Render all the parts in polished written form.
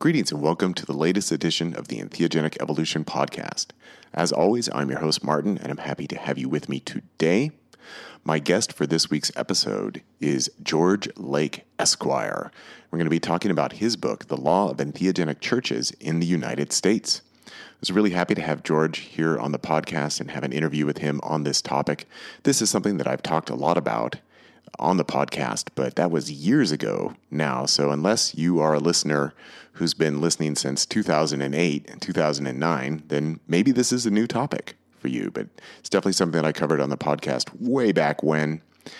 Greetings and welcome to the latest edition of the Entheogenic Evolution podcast. As always, I'm your host, Martin, and I'm happy to have you with me today. My guest for this week's episode is George Lake, Esquire. We're going to be talking about his book, The Law of Entheogenic Churches in the United States. I was really happy to have George here on the podcast and have an interview with him on this topic. This is something that I've talked a lot about on the podcast, but that was years ago now. So unless you are a listener who's been listening since 2008 and 2009, then maybe this is a new topic for you. But it's definitely something that I covered on the podcast way back when.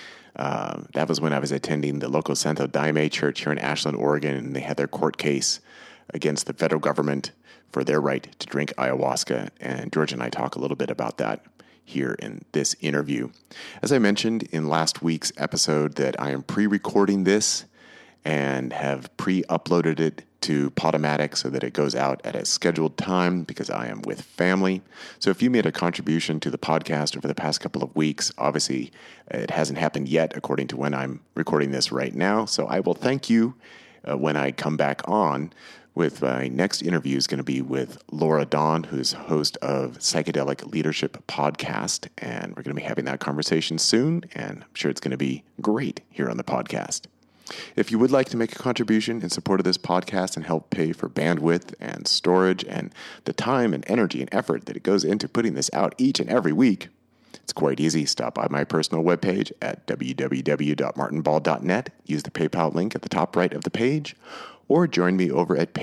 That was when I was attending the local Santo Daime church here in Ashland, Oregon, and they had their court case against the federal government for their right to drink ayahuasca. And George and I talk a little bit about that here in this interview. As I mentioned in last week's episode, that I am pre-recording this and have pre-uploaded it to Podomatic so that it goes out at a scheduled time because I am with family. So if you made a contribution to the podcast over the past couple of weeks, obviously it hasn't happened yet according to when I'm recording this right now. So I will thank you when I come back on. With my next interview is going to be with Laura Dawn, who's host of Psychedelic Leadership Podcast, and we're going to be having that conversation soon, and I'm sure it's going to be great here on the podcast. If you would like to make a contribution in support of this podcast and help pay for bandwidth and storage and the time and energy and effort that it goes into putting this out each and every week, it's quite easy. Stop by my personal webpage at www.martinball.net, use the PayPal link at the top right of the page, or join me over at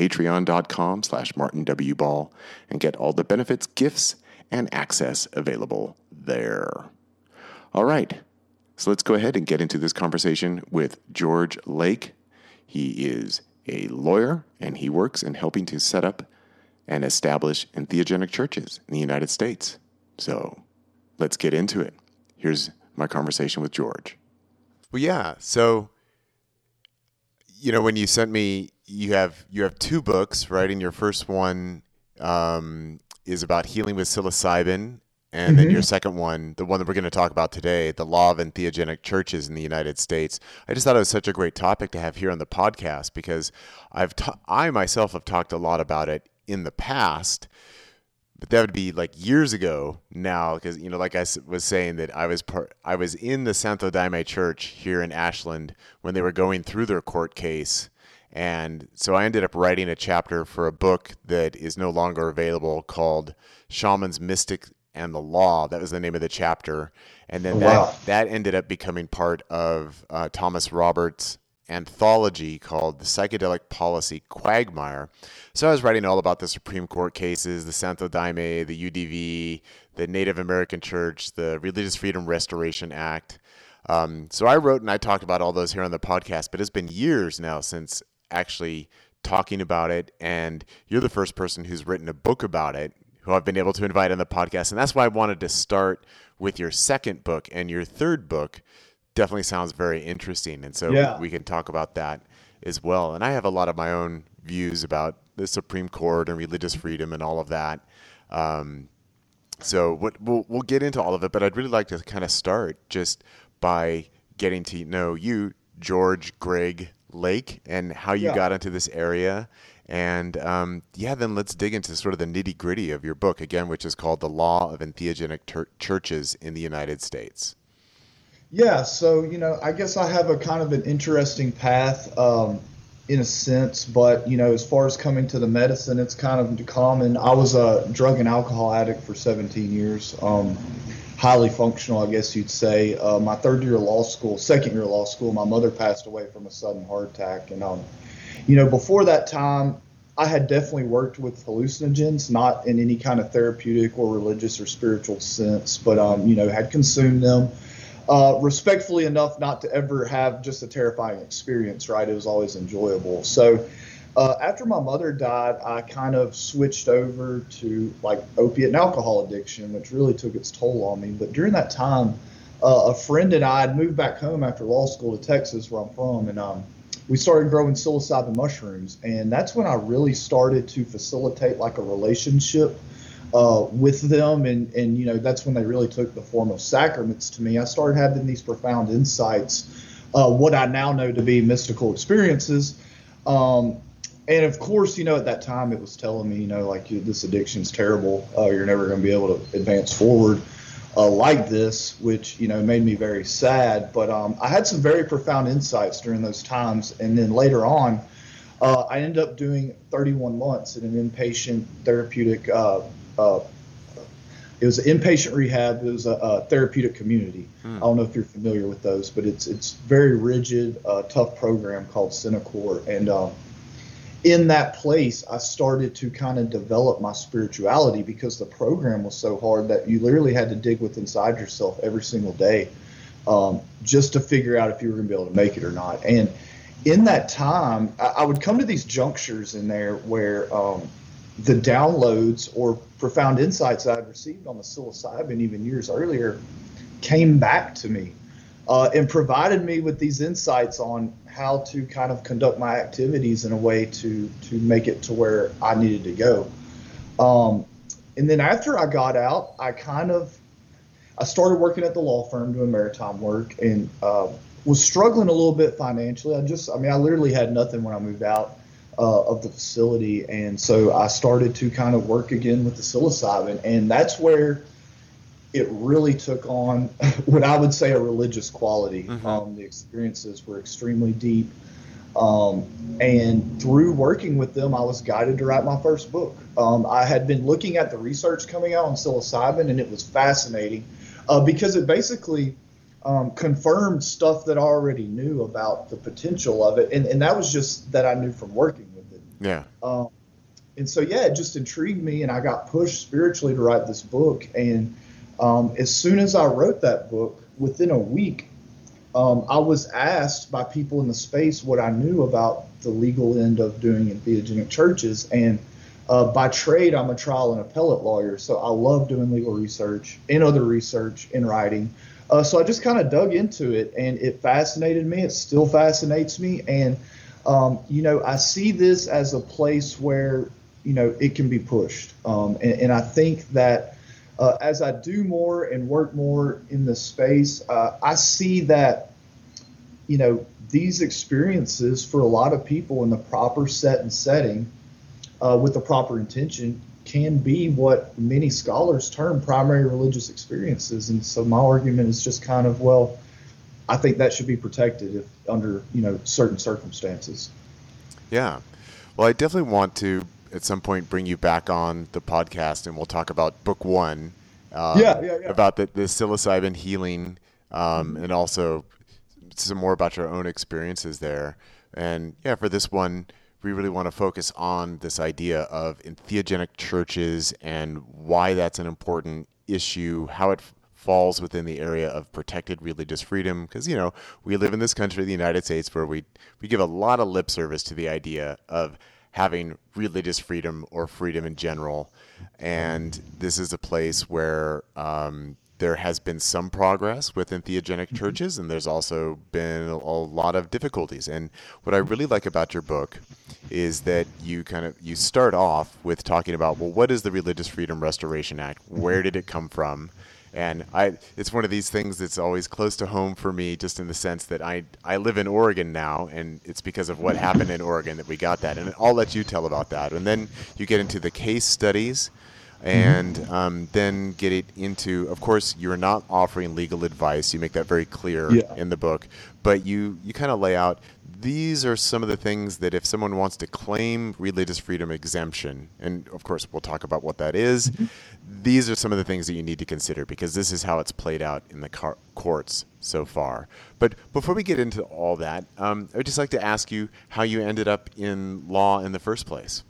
patreon.com/martinwball and get all the benefits, gifts, and access available there. All right, so let's go ahead and get into this conversation with George Lake. He is a lawyer, and he works in helping to set up and establish entheogenic churches in the United States. So let's get into it. Here's my conversation with George. Well, yeah, so when you sent me, you have two books, right? And your first one is about healing with psilocybin, and then your second one, the one that we're going to talk about today, The Law of Entheogenic Churches in the United States. I just thought it was such a great topic to have here on the podcast because I myself have talked a lot about it in the past, but that would be like years ago now because, like I was saying, that I was in the Santo Daime church here in Ashland when they were going through their court case. And so I ended up writing a chapter for a book that is no longer available called Shamans, Mystic, and the Law. That was the name of the chapter. And then that ended up becoming part of Thomas Roberts' anthology called The Psychedelic Policy Quagmire. So I was writing all about the Supreme Court cases, the Santo Daime, the UDV, the Native American Church, the Religious Freedom Restoration Act. So I wrote and I talked about all those here on the podcast, but it's been years now since actually talking about it, and you're the first person who's written a book about it who I've been able to invite on the podcast, and that's why I wanted to start with your second book. And your third book definitely sounds very interesting, and so we can talk about that as well. And I have a lot of my own views about the Supreme Court and religious freedom and all of that. So we'll get into all of it, but I'd really like to kind of start just by getting to know you, George Greg Lake, and how you got into this area. And then let's dig into sort of the nitty gritty of your book again, which is called The Law of Entheogenic Churches in the United States. Yeah. So, I guess I have a kind of an interesting path in a sense, but, as far as coming to the medicine, it's kind of common. I was a drug and alcohol addict for 17 years. Highly functional, I guess you'd say. My second year of law school, my mother passed away from a sudden heart attack. And, before that time, I had definitely worked with hallucinogens, not in any kind of therapeutic or religious or spiritual sense, but, had consumed them respectfully enough not to ever have just a terrifying experience, right? It was always enjoyable. So after my mother died, I kind of switched over to like opiate and alcohol addiction, which really took its toll on me. But during that time, a friend and I had moved back home after law school to Texas, where I'm from, and we started growing psilocybin mushrooms. And that's when I really started to facilitate like a relationship with them. And that's when they really took the form of sacraments to me. I started having these profound insights, what I now know to be mystical experiences. And of course, at that time it was telling me, like this addiction's terrible. You're never going to be able to advance forward like this, which, made me very sad. But I had some very profound insights during those times. And then later on, I ended up doing 31 months in an inpatient therapeutic. It was an inpatient rehab. It was a therapeutic community. I don't know if you're familiar with those, but it's very rigid, tough program called Synacor. And in that place, I started to kind of develop my spirituality because the program was so hard that you literally had to dig within inside yourself every single day just to figure out if you were going to be able to make it or not. And in that time, I would come to these junctures in there where the downloads or profound insights that I'd received on the psilocybin even years earlier came back to me and provided me with these insights on how to kind of conduct my activities in a way to make it to where I needed to go. And then after I got out, I started working at the law firm doing maritime work and was struggling a little bit financially. I literally had nothing when I moved out of the facility. And so I started to kind of work again with the psilocybin. And that's where it really took on what I would say a religious quality. The experiences were extremely deep. And through working with them, I was guided to write my first book. I had been looking at the research coming out on psilocybin, and it was fascinating because it basically confirmed stuff that I already knew about the potential of it. And that was just that I knew from working with it. Yeah. And so, it just intrigued me, and I got pushed spiritually to write this book. And as soon as I wrote that book, within a week, I was asked by people in the space what I knew about the legal end of doing entheogenic churches. And by trade, I'm a trial and appellate lawyer, so I love doing legal research and other research in writing. So I just kind of dug into it, and it fascinated me. It still fascinates me. And, I see this as a place where, it can be pushed. And I think that as I do more and work more in this space, I see that, these experiences for a lot of people in the proper set and setting with the proper intention can be what many scholars term primary religious experiences. And so my argument is just kind of, I think that should be protected if under, certain circumstances. Yeah. Well, I definitely want to at some point bring you back on the podcast, and we'll talk about book one. About the psilocybin healing, and also some more about your own experiences there. And for this one, we really want to focus on this idea of entheogenic churches and why that's an important issue, how it falls within the area of protected religious freedom. Because, we live in this country, the United States, where we give a lot of lip service to the idea of having religious freedom or freedom in general. And this is a place where there has been some progress with entheogenic churches, and there's also been a lot of difficulties. And what I really like about your book is that you start off with talking about, what is the Religious Freedom Restoration Act? Where did it come from? And it's one of these things that's always close to home for me, just in the sense that I live in Oregon now, and it's because of what happened in Oregon that we got that. And I'll let you tell about that. And then you get into the case studies, and then get it into, of course, you're not offering legal advice. You make that very clear in the book. But you kind of lay out, these are some of the things that if someone wants to claim religious freedom exemption, and of course we'll talk about what that is, these are some of the things that you need to consider, because this is how it's played out in the courts so far. But before we get into all that, I would just like to ask you how you ended up in law in the first place.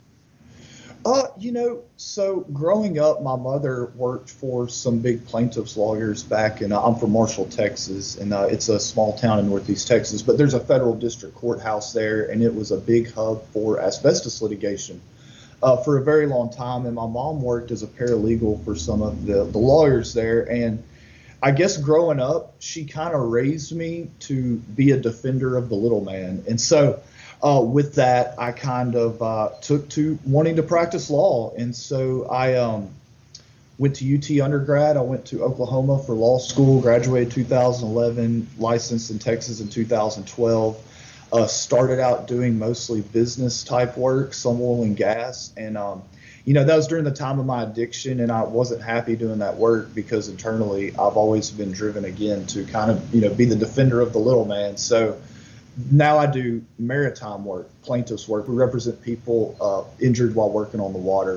So growing up, my mother worked for some big plaintiffs lawyers back in, I'm from Marshall, Texas, and it's a small town in Northeast Texas, but there's a federal district courthouse there, and it was a big hub for asbestos litigation for a very long time. And my mom worked as a paralegal for some of the lawyers there. And I guess growing up, she kind of raised me to be a defender of the little man. And so with that, I kind of took to wanting to practice law. And so I went to UT undergrad. I went to Oklahoma for law school, graduated 2011, licensed in Texas in 2012. Started out doing mostly business type work, some oil and gas. And, that was during the time of my addiction, and I wasn't happy doing that work because internally I've always been driven again to kind of, be the defender of the little man. So now I do maritime work, plaintiff's work. We represent people injured while working on the water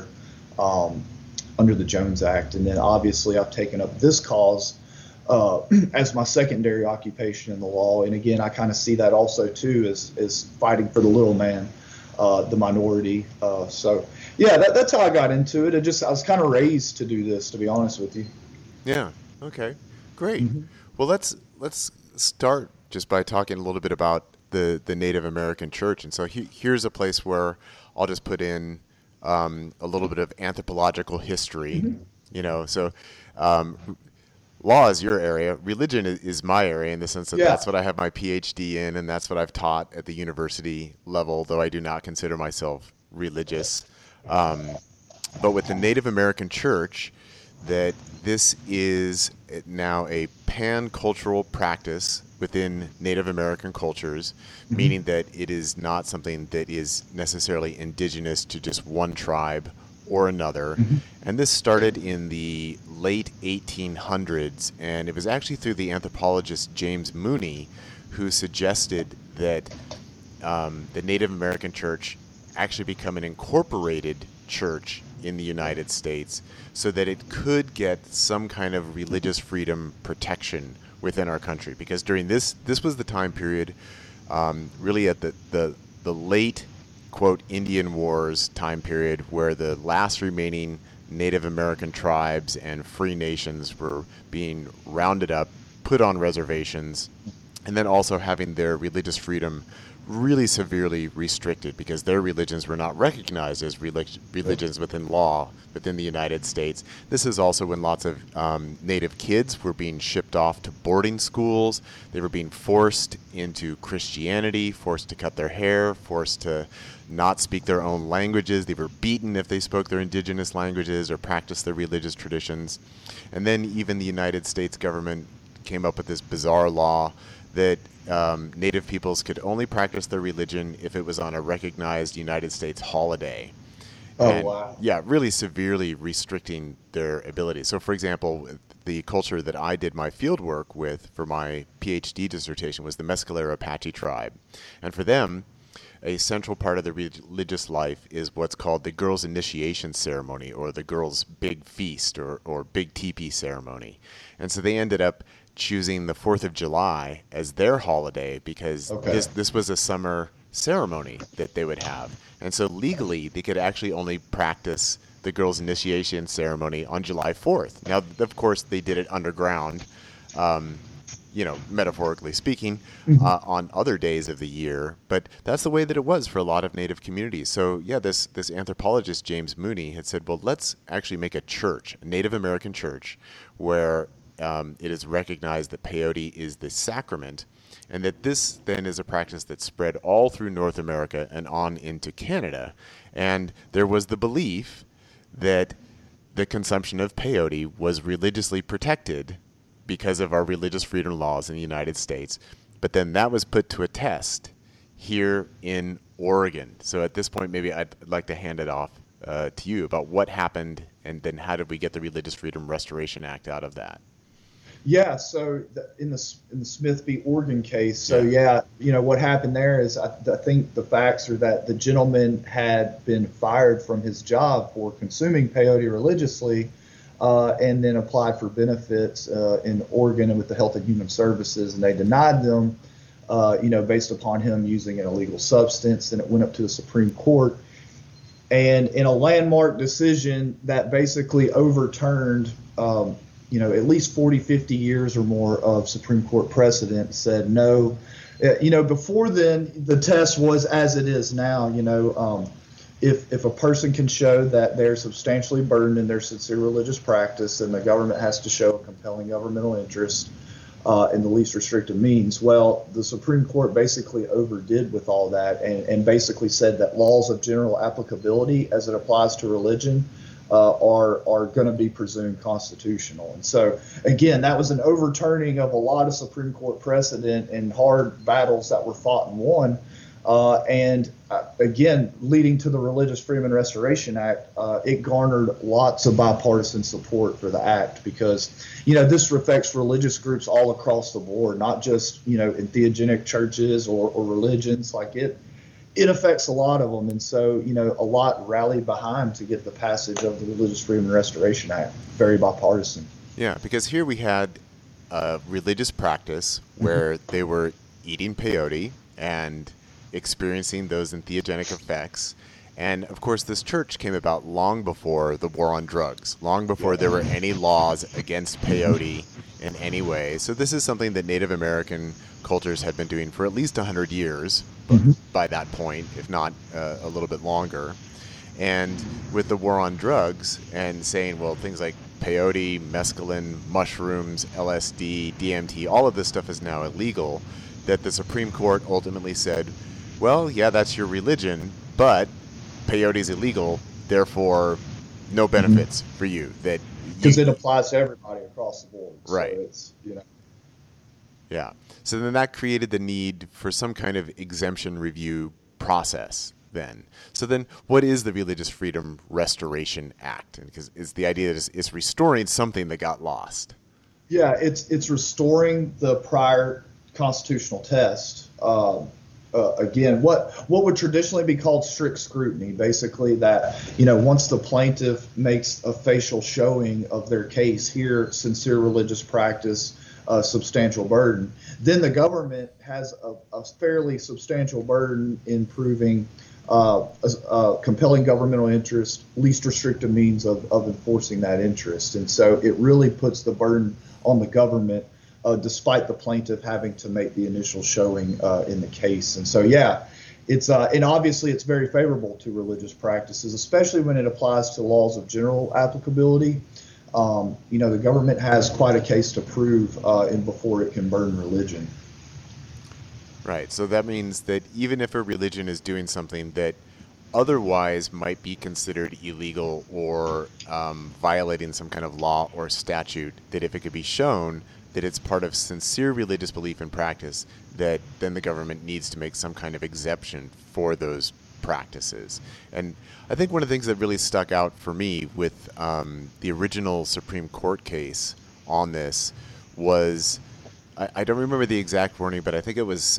under the Jones Act. And then obviously I've taken up this cause as my secondary occupation in the law. And again, I kind of see that also too as fighting for the little man, the minority. So yeah, that's how I got into it. I was kind of raised to do this, to be honest with you. Yeah. Okay. Great. Mm-hmm. Well, let's start just by talking a little bit about the Native American church. And so here's a place where I'll just put in a little bit of anthropological history. Mm-hmm. So law is your area. Religion is my area in the sense that that's what I have my PhD in, and that's what I've taught at the university level, though I do not consider myself religious. But with the Native American church, that this is now a pan-cultural practice within Native American cultures, meaning that it is not something that is necessarily indigenous to just one tribe or another. And this started in the late 1800s, and it was actually through the anthropologist James Mooney who suggested that the Native American church actually become an incorporated church in the United States so that it could get some kind of religious freedom protection within our country. Because during this was the time period, really at the late, quote, Indian Wars time period, where the last remaining Native American tribes and free nations were being rounded up, put on reservations, and then also having their religious freedom really severely restricted because their religions were not recognized as religions within law within the United States. This is also when lots of Native kids were being shipped off to boarding schools. They were being forced into Christianity, forced to cut their hair, forced to not speak their own languages. They were beaten if they spoke their indigenous languages or practiced their religious traditions. And then even the United States government came up with this bizarre law that Native peoples could only practice their religion if it was on a recognized United States holiday. Wow. Yeah, really severely restricting their ability. So, for example, the culture that I did my field work with for my PhD dissertation was the Mescalero Apache tribe. And for them, a central part of the religious life is what's called the girls' initiation ceremony, or the girls' big feast, or big teepee ceremony. And so they ended up choosing the 4th of July as their holiday because this was a summer ceremony that they would have. And so legally, they could actually only practice the girls' initiation ceremony on July 4th. Now, of course, they did it underground, metaphorically speaking, on other days of the year. But that's the way that it was for a lot of Native communities. So, yeah, this anthropologist, James Mooney, had said, well, let's actually make a church, a Native American church, where it is recognized that peyote is the sacrament, and that this then is a practice that spread all through North America and on into Canada. And there was the belief that the consumption of peyote was religiously protected because of our religious freedom laws in the United States. But then that was put to a test here in Oregon. So at this point, maybe I'd like to hand it off to you about what happened, and then how did we get the Religious Freedom Restoration Act out of that? Yeah, so in the Smith v. Oregon case, what happened there is I think the facts are that the gentleman had been fired from his job for consuming peyote religiously, and then applied for benefits in Oregon and with the Health and Human Services, and they denied them, based upon him using an illegal substance, and it went up to the Supreme Court. And in a landmark decision that basically overturned at least 40, 50 years or more of Supreme Court precedent, said no. Before then, the test was as it is now. If a person can show that they're substantially burdened in their sincere religious practice, then the government has to show a compelling governmental interest in the least restrictive means. Well, the Supreme Court basically overdid with all that and basically said that laws of general applicability as it applies to religion are going to be presumed constitutional. And so, again, that was an overturning of a lot of Supreme Court precedent and hard battles that were fought and won. Again, leading to the Religious Freedom and Restoration Act, it garnered lots of bipartisan support for the act because, this affects religious groups all across the board, not just, in theogenic churches or religions. Like it affects a lot of them. And so, a lot rallied behind to get the passage of the Religious Freedom and Restoration Act, very bipartisan. Yeah, because here we had a religious practice where they were eating peyote and experiencing those entheogenic effects. And of course, this church came about long before the war on drugs, long before there were any laws against peyote in any way. So this is something that Native American cultures had been doing for at least 100 years by that point, if not a little bit longer. And with the war on drugs and saying, well, things like peyote, mescaline, mushrooms, LSD, DMT, all of this stuff is now illegal, that the Supreme Court ultimately said, well, yeah, that's your religion, but peyote is illegal, therefore no benefits for you. Because it applies to everybody across the board. Right. So it's, Yeah. So then that created the need for some kind of exemption review process then. So then what is the Religious Freedom Restoration Act? Because it's the idea that it's restoring something that got lost. Yeah, it's restoring the prior constitutional test. Again, what would traditionally be called strict scrutiny, basically that, once the plaintiff makes a facial showing of their case here, sincere religious practice, substantial burden, then the government has a fairly substantial burden in proving compelling governmental interest, least restrictive means of enforcing that interest. And so it really puts the burden on the government, despite the plaintiff having to make the initial showing in the case. And so, it's and obviously it's very favorable to religious practices, especially when it applies to laws of general applicability. The government has quite a case to prove before it can burden religion. Right. So that means that even if a religion is doing something that otherwise might be considered illegal or violating some kind of law or statute, that if it could be shown that it's part of sincere religious belief and practice, that then the government needs to make some kind of exception for those practices. And I think one of the things that really stuck out for me with the original Supreme Court case on this was, I don't remember the exact wording, but I think it was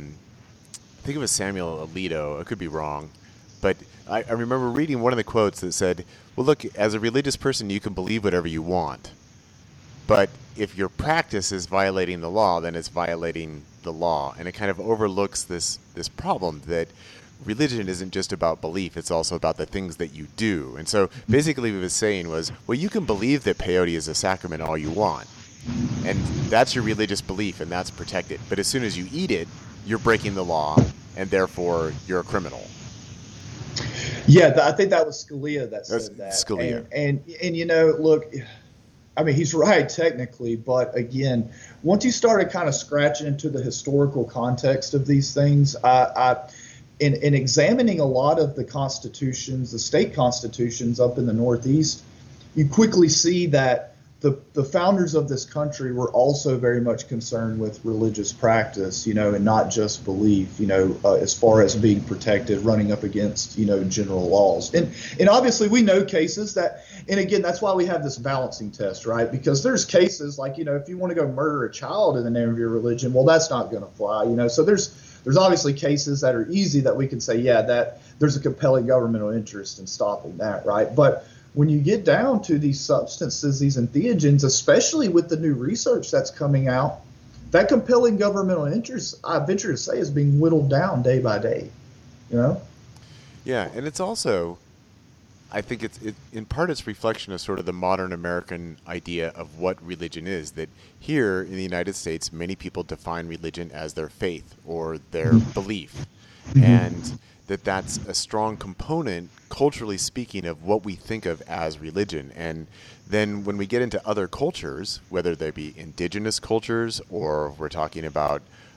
Samuel Alito. I could be wrong, but I remember reading one of the quotes that said, well, look, as a religious person, you can believe whatever you want. But if your practice is violating the law, then it's violating the law. And it kind of overlooks this problem that religion isn't just about belief, it's also about the things that you do. And so basically what he was saying was, well, you can believe that peyote is a sacrament all you want. And that's your religious belief, and that's protected. But as soon as you eat it, you're breaking the law, and therefore you're a criminal. Yeah, I think that was Scalia that said that. Scalia. And look, I mean, he's right technically, but again, once you started kind of scratching into the historical context of these things, in examining a lot of the constitutions, the state constitutions up in the Northeast, you quickly see that the founders of this country were also very much concerned with religious practice, and not just belief, as far as being protected, running up against, general laws. And obviously we know cases that, and again, that's why we have this balancing test, right? Because there's cases like, if you want to go murder a child in the name of your religion, well, that's not going to fly, So there's obviously cases that are easy that we can say, that there's a compelling governmental interest in stopping that, right? But when you get down to these substances, these entheogens, especially with the new research that's coming out, that compelling governmental interest, I venture to say, is being whittled down day by day, Yeah, and it's also, I think it's in part it's reflection of sort of the modern American idea of what religion is, that here in the United States, many people define religion as their faith or their belief. And that's a strong component, culturally speaking, of what we think of as religion. And then when we get into other cultures, whether they be indigenous cultures or we're talking about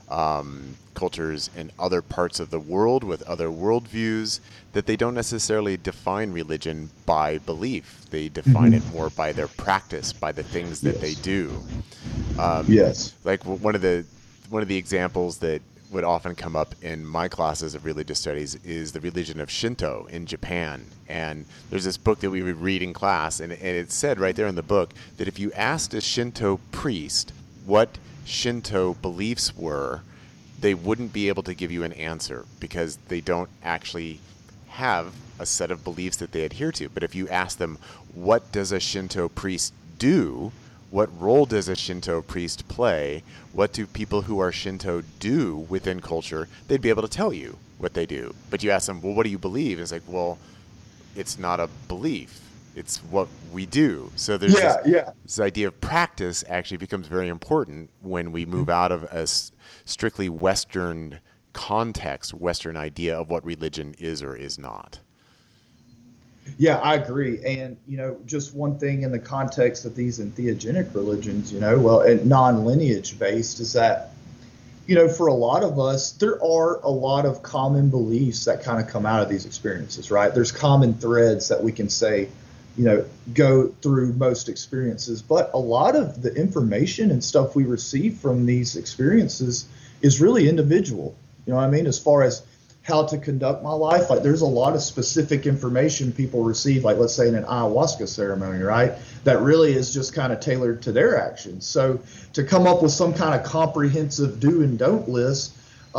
cultures in other parts of the world with other worldviews, that they don't necessarily define religion by belief. They define it more by their practice, by the things that they do. Yes. Like one of the examples that would often come up in my classes of religious studies is the religion of Shinto in Japan. And there's this book that we would read in class, and it said right there in the book that if you asked a Shinto priest what Shinto beliefs were, they wouldn't be able to give you an answer because they don't actually have a set of beliefs that they adhere to. But if you ask them, what does a Shinto priest do? What role does a Shinto priest play? What do people who are Shinto do within culture? They'd be able to tell you what they do. But you ask them, well, what do you believe? And it's like, well, it's not a belief. It's what we do. So there's this idea of practice actually becomes very important when we move out of a strictly Western context, Western idea of what religion is or is not. Yeah, I agree. And, just one thing in the context of these entheogenic religions, and non-lineage based is that, for a lot of us, there are a lot of common beliefs that kind of come out of these experiences, right? There's common threads that we can say, go through most experiences. But a lot of the information and stuff we receive from these experiences is really individual. You know what I mean? As far as how to conduct my life, like there's a lot of specific information people receive, like let's say in an ayahuasca ceremony, right? That really is just kind of tailored to their actions. So to come up with some kind of comprehensive do and don't list,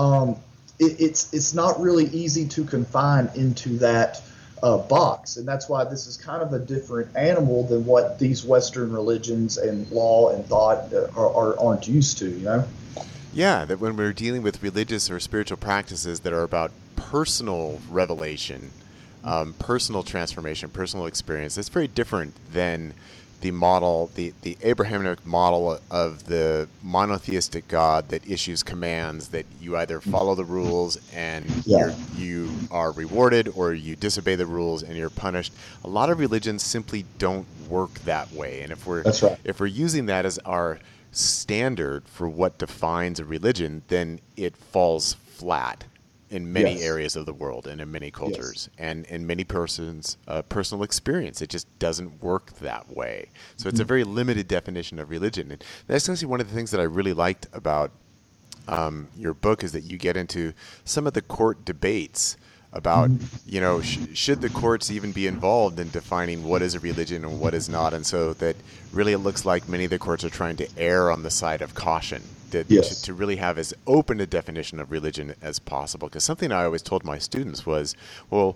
it's not really easy to confine into that box. And that's why this is kind of a different animal than what these Western religions and law and thought aren't used to, Yeah, that when we're dealing with religious or spiritual practices that are about personal revelation, personal transformation, personal experience, it's very different than the model, the Abrahamic model of the monotheistic God that issues commands that you either follow the rules and you are rewarded, or you disobey the rules and you're punished. A lot of religions simply don't work that way. And if we're using that as our standard for what defines a religion, then it falls flat in many areas of the world and in many cultures and in many persons' personal experience. It just doesn't work that way. So it's a very limited definition of religion. And that's actually one of the things that I really liked about your book, is that you get into some of the court debates about, should the courts even be involved in defining what is a religion and what is not? And so that really it looks like many of the courts are trying to err on the side of caution, to really have as open a definition of religion as possible. Because something I always told my students was, well,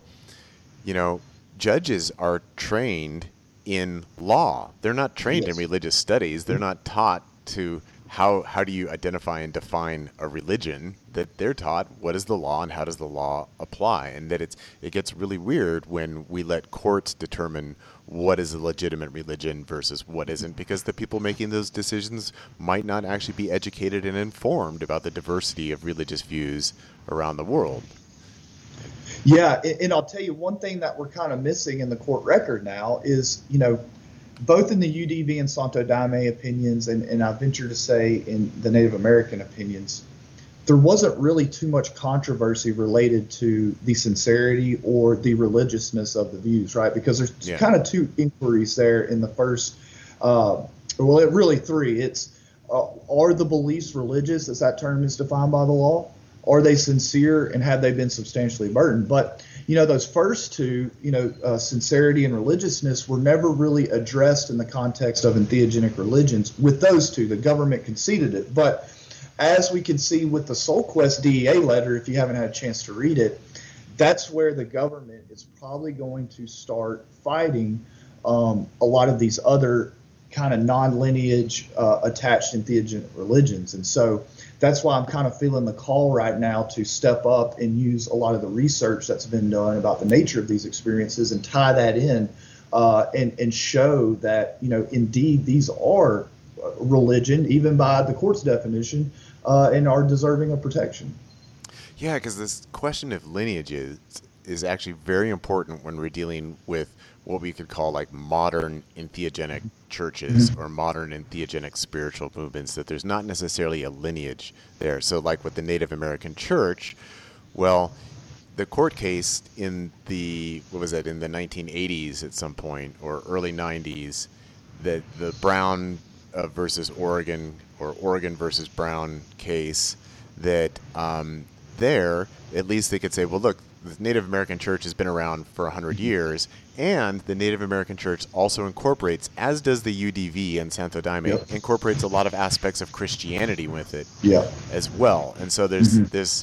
judges are trained in law. They're not trained in religious studies. They're not taught to how do you identify and define a religion. That they're taught what is the law and how does the law apply, and that it gets really weird when we let courts determine what is a legitimate religion versus what isn't, because the people making those decisions might not actually be educated and informed about the diversity of religious views around the world. Yeah, and I'll tell you one thing that we're kind of missing in the court record now is, both in the UDV and Santo Daime opinions, and I venture to say in the Native American opinions, there wasn't really too much controversy related to the sincerity or the religiousness of the views, right? Because there's kind of two inquiries there in the first, really three. It's, are the beliefs religious, as that term is defined by the law? Are they sincere, and have they been substantially burdened? But those first two, sincerity and religiousness, were never really addressed in the context of entheogenic religions. With those two, the government conceded it. But as we can see with the SoulQuest DEA letter, if you haven't had a chance to read it, that's where the government is probably going to start fighting a lot of these other kind of non-lineage attached entheogenic religions. And so that's why I'm kind of feeling the call right now to step up and use a lot of the research that's been done about the nature of these experiences and tie that in and show that, indeed these are religion, even by the court's definition, and are deserving of protection. Yeah, because this question of lineages is actually very important when we're dealing with what we could call like modern entheogenic churches or modern entheogenic spiritual movements, that there's not necessarily a lineage there. So like with the Native American Church, well, the court case in the, what was it, in the 1980s at some point, or early 90s, that the Brown versus Oregon, or Oregon versus Brown case, that there, at least they could say, well, look, the Native American Church has been around for 100 years, and the Native American Church also incorporates, as does the UDV and Santo Daime, incorporates a lot of aspects of Christianity with it as well. And so there's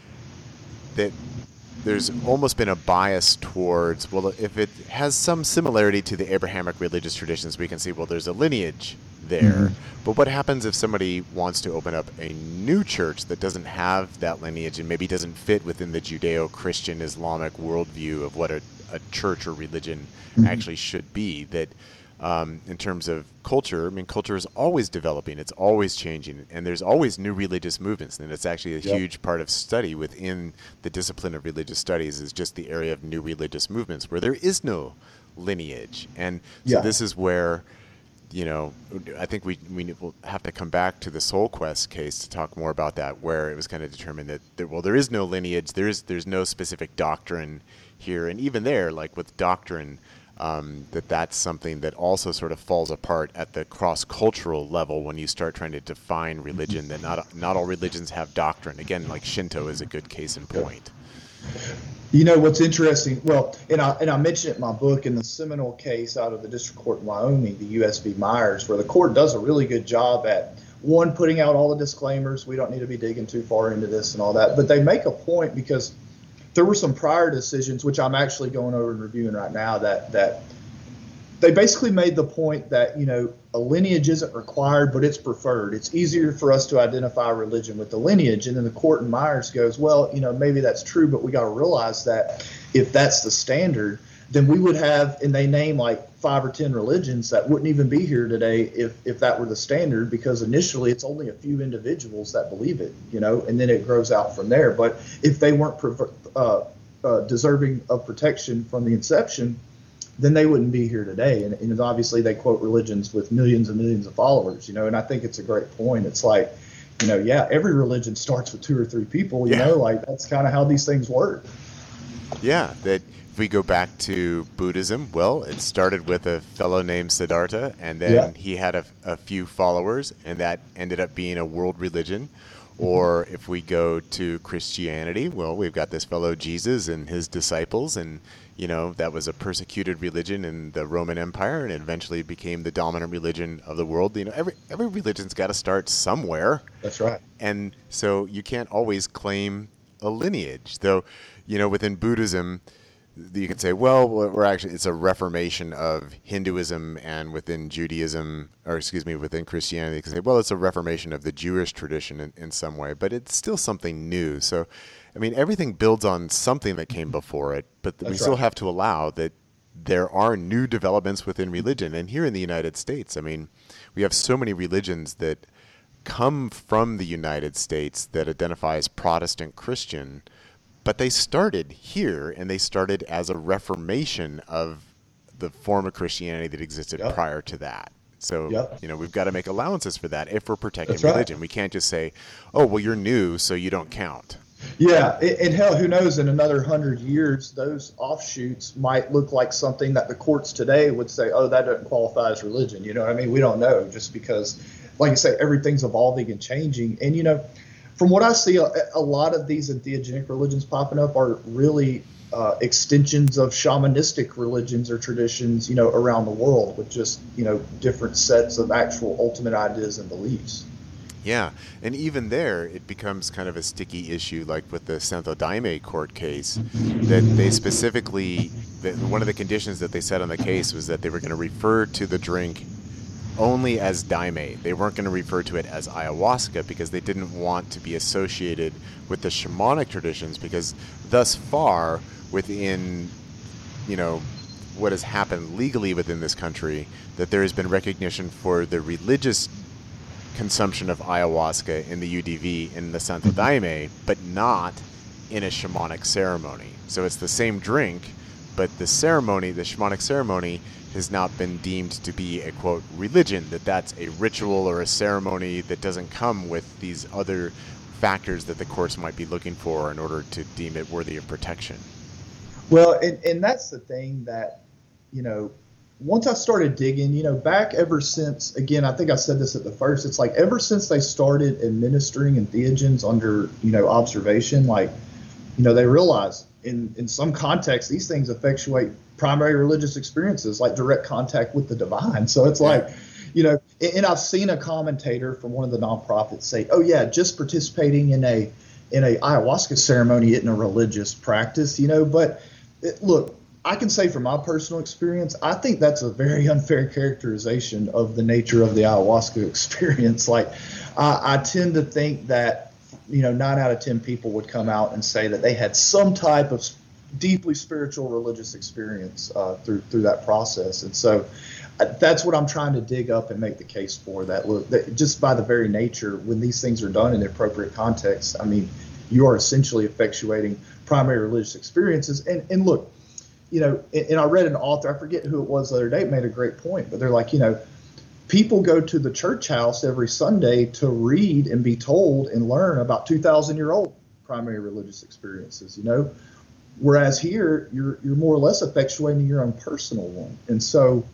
almost been a bias towards, well, if it has some similarity to the Abrahamic religious traditions, we can see, well, there's a lineage there. But what happens if somebody wants to open up a new church that doesn't have that lineage and maybe doesn't fit within the Judeo-Christian Islamic worldview of what a church or religion actually should be? That in terms of culture, I mean, culture is always developing, it's always changing, and there's always new religious movements. And it's actually a huge part of study within the discipline of religious studies is just the area of new religious movements where there is no lineage. And so this is where, you know, I think we will have to come back to the Soul Quest case to talk more about that, where it was kind of determined that there is no lineage, there's no specific doctrine here, and even there, like with doctrine, that's something that also sort of falls apart at the cross-cultural level when you start trying to define religion. That not all religions have doctrine. Again, like Shinto is a good case in point. You know what's interesting? Well, and I mentioned it in my book, in the seminal case out of the District Court in Wyoming, the U.S. v. Myers, where the court does a really good job at, one, putting out all the disclaimers. We don't need to be digging too far into this and all that. But they make a point, because there were some prior decisions, which I'm actually going over and reviewing right now, that they basically made the point that, you know, a lineage isn't required, but it's preferred. It's easier for us to identify religion with the lineage. And then the court in Myers goes, well, you know, maybe that's true, but we got to realize that if that's the standard, then we would have, and they name like 5 or 10 religions that wouldn't even be here today if that were the standard, because initially it's only a few individuals that believe it, you know, and then it grows out from there. But if they weren't deserving of protection from the inception, then they wouldn't be here today. And obviously they quote religions with millions and millions of followers, you know, and I think it's a great point. It's like, you know, every religion starts with 2 or 3 people, you know, like that's kind of how these things work. Yeah, that if we go back to Buddhism, well, it started with a fellow named Siddhartha, and then he had a few followers, and that ended up being a world religion. Or if we go to Christianity, well, we've got this fellow Jesus and his disciples, and, you know, that was a persecuted religion in the Roman Empire, and it eventually became the dominant religion of the world. You know, every religion's got to start somewhere. That's right. And so you can't always claim a lineage, though, you know, within Buddhism, you can say, well, it's a reformation of Hinduism, and within Judaism, or excuse me, within Christianity, you can say, well, it's a reformation of the Jewish tradition in some way, but it's still something new. So, I mean, everything builds on something that came before it, but we still have to allow that there are new developments within religion. And here in the United States, I mean, we have so many religions that come from the United States that identify as Protestant Christian, but they started here, and they started as a reformation of the form of Christianity that existed prior to that. So, you know, we've got to make allowances for that if we're protecting religion. We can't just say, oh, well, you're new, so you don't count. Yeah, and hell, who knows, in another 100 years, those offshoots might look like something that the courts today would say, oh, that doesn't qualify as religion. You know what I mean? We don't know, just because, like you say, everything's evolving and changing. And, you know, from what I see, a lot of these entheogenic religions popping up are really extensions of shamanistic religions or traditions, you know, around the world, with just, you know, different sets of actual ultimate ideas and beliefs. Yeah, and even there, it becomes kind of a sticky issue, like with the Santo Daime court case, that they specifically, one of the conditions that they set on the case was that they were going to refer to the drink only as daime. They weren't going to refer to it as ayahuasca, because they didn't want to be associated with the shamanic traditions, because thus far within, you know, what has happened legally within this country, that there has been recognition for the religious consumption of ayahuasca in the UDV in the Santo Daime, but not in a shamanic ceremony. So it's the same drink, but the ceremony, the shamanic ceremony, has not been deemed to be a, quote, religion, that's a ritual or a ceremony that doesn't come with these other factors that the courts might be looking for in order to deem it worthy of protection. Well, and that's the thing that, once I started digging, back ever since, again, I think I said this at the first, it's like ever since they started administering entheogens under, observation, they realized in some contexts, these things effectuate primary religious experiences, like direct contact with the divine. So it's like, and I've seen a commentator from one of the nonprofits say, oh yeah, just participating in a ayahuasca ceremony isn't a religious practice, but look, I can say from my personal experience, I think that's a very unfair characterization of the nature of the ayahuasca experience. Like, I tend to think that, 9 out of 10 people would come out and say that they had some type of deeply spiritual religious experience through that process. And so that's what I'm trying to dig up and make the case for, that look, that just by the very nature, when these things are done in the appropriate context, I mean, you are essentially effectuating primary religious experiences. And look, and I read an author, I forget who it was the other day, made a great point, but they're like, people go to the church house every Sunday to read and be told and learn about 2,000-year-old primary religious experiences, whereas here you're more or less effectuating your own personal one. And so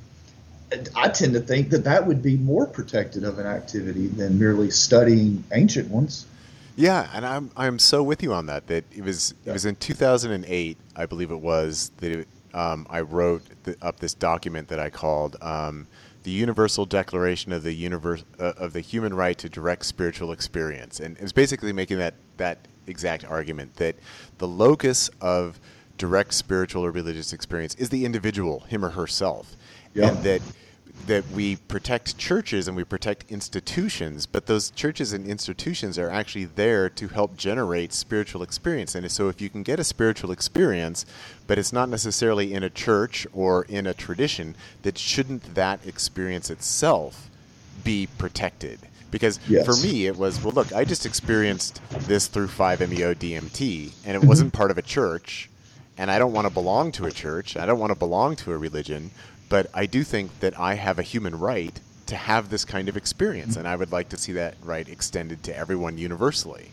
I tend to think that would be more protected of an activity than merely studying ancient ones. Yeah, and I'm so with you on that. That it was in 2008, I believe it was, that I wrote up this document that I called the Universal Declaration of the Human Right to Direct Spiritual Experience, and it was basically making that exact argument that the locus of direct spiritual or religious experience is the individual, him or herself, and that we protect churches and we protect institutions, but those churches and institutions are actually there to help generate spiritual experience. And so if you can get a spiritual experience, but it's not necessarily in a church or in a tradition, that shouldn't that experience itself be protected? Because for me, it was, well, look, I just experienced this through 5-MeO-DMT, and it wasn't part of a church, and I don't want to belong to a church. I don't want to belong to a religion. But I do think that I have a human right to have this kind of experience, and I would like to see that right extended to everyone universally.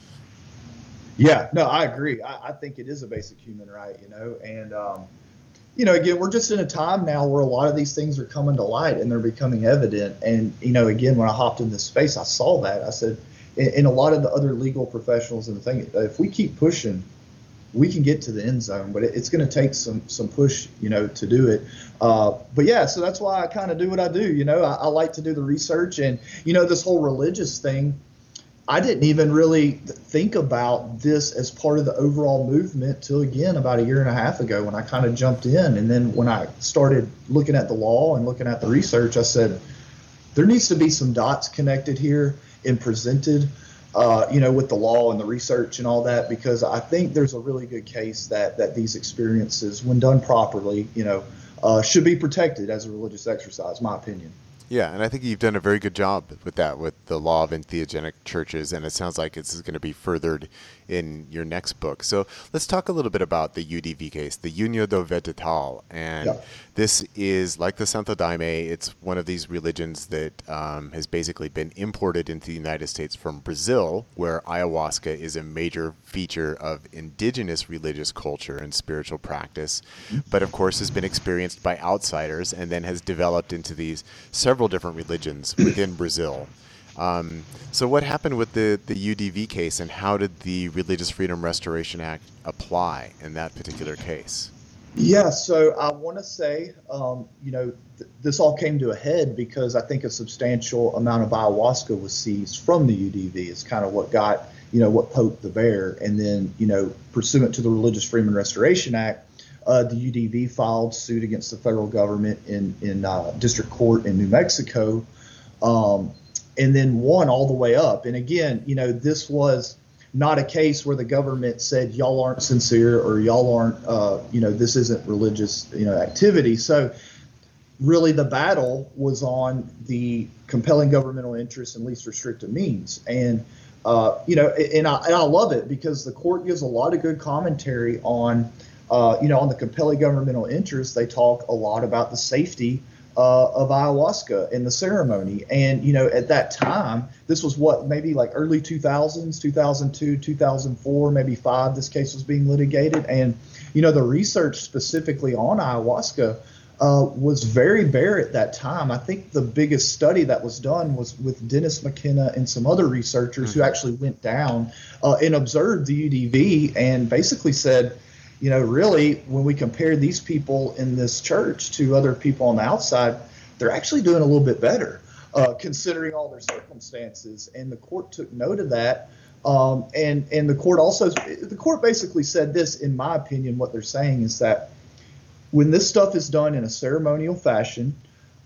Yeah, no, I agree. I think it is a basic human right, and, again, we're just in a time now where a lot of these things are coming to light and they're becoming evident. And, again, when I hopped in this space, I saw that. I said, and a lot of the other legal professionals and the thing, if we keep pushing, we can get to the end zone, but it's going to take some push, to do it. But yeah, so that's why I kind of do what I do. I like to do the research, and, this whole religious thing, I didn't even really think about this as part of the overall movement till, again, about a year and a half ago when I kind of jumped in. And then when I started looking at the law and looking at the research, I said, there needs to be some dots connected here and presented, with the law and the research and all that, because I think there's a really good case that these experiences, when done properly, should be protected as a religious exercise, my opinion. Yeah, and I think you've done a very good job with that, with the law of entheogenic churches, and it sounds like it's going to be furthered in your next book. So let's talk a little bit about the UDV case, the União do Vegetal. And this is, like the Santo Daime, it's one of these religions that has basically been imported into the United States from Brazil, where ayahuasca is a major feature of indigenous religious culture and spiritual practice, but of course has been experienced by outsiders and then has developed into these several different religions within Brazil. So what happened with the UDV case, and how did the Religious Freedom Restoration Act apply in that particular case? Yeah, so I want to say, this all came to a head because I think a substantial amount of ayahuasca was seized from the UDV. It's kind of what got, what poked the bear. And then, pursuant to the Religious Freedom Restoration Act, the UDV filed suit against the federal government in district court in New Mexico, and then won all the way up. And again, this was not a case where the government said, y'all aren't sincere, or y'all aren't, this isn't religious, activity. So really the battle was on the compelling governmental interest and least restrictive means. And And I love it because the court gives a lot of good commentary on, on the compelling governmental interest. They talk a lot about the safety of ayahuasca in the ceremony. And, at that time, this was maybe like early 2000s, 2002, 2004, maybe five, this case was being litigated. And, the research specifically on ayahuasca was very bare at that time. I think the biggest study that was done was with Dennis McKenna and some other researchers who actually went down and observed the UDV and basically said, really, when we compare these people in this church to other people on the outside, they're actually doing a little bit better, considering all their circumstances. And the court took note of that. And the court basically said this, in my opinion, what they're saying is that when this stuff is done in a ceremonial fashion,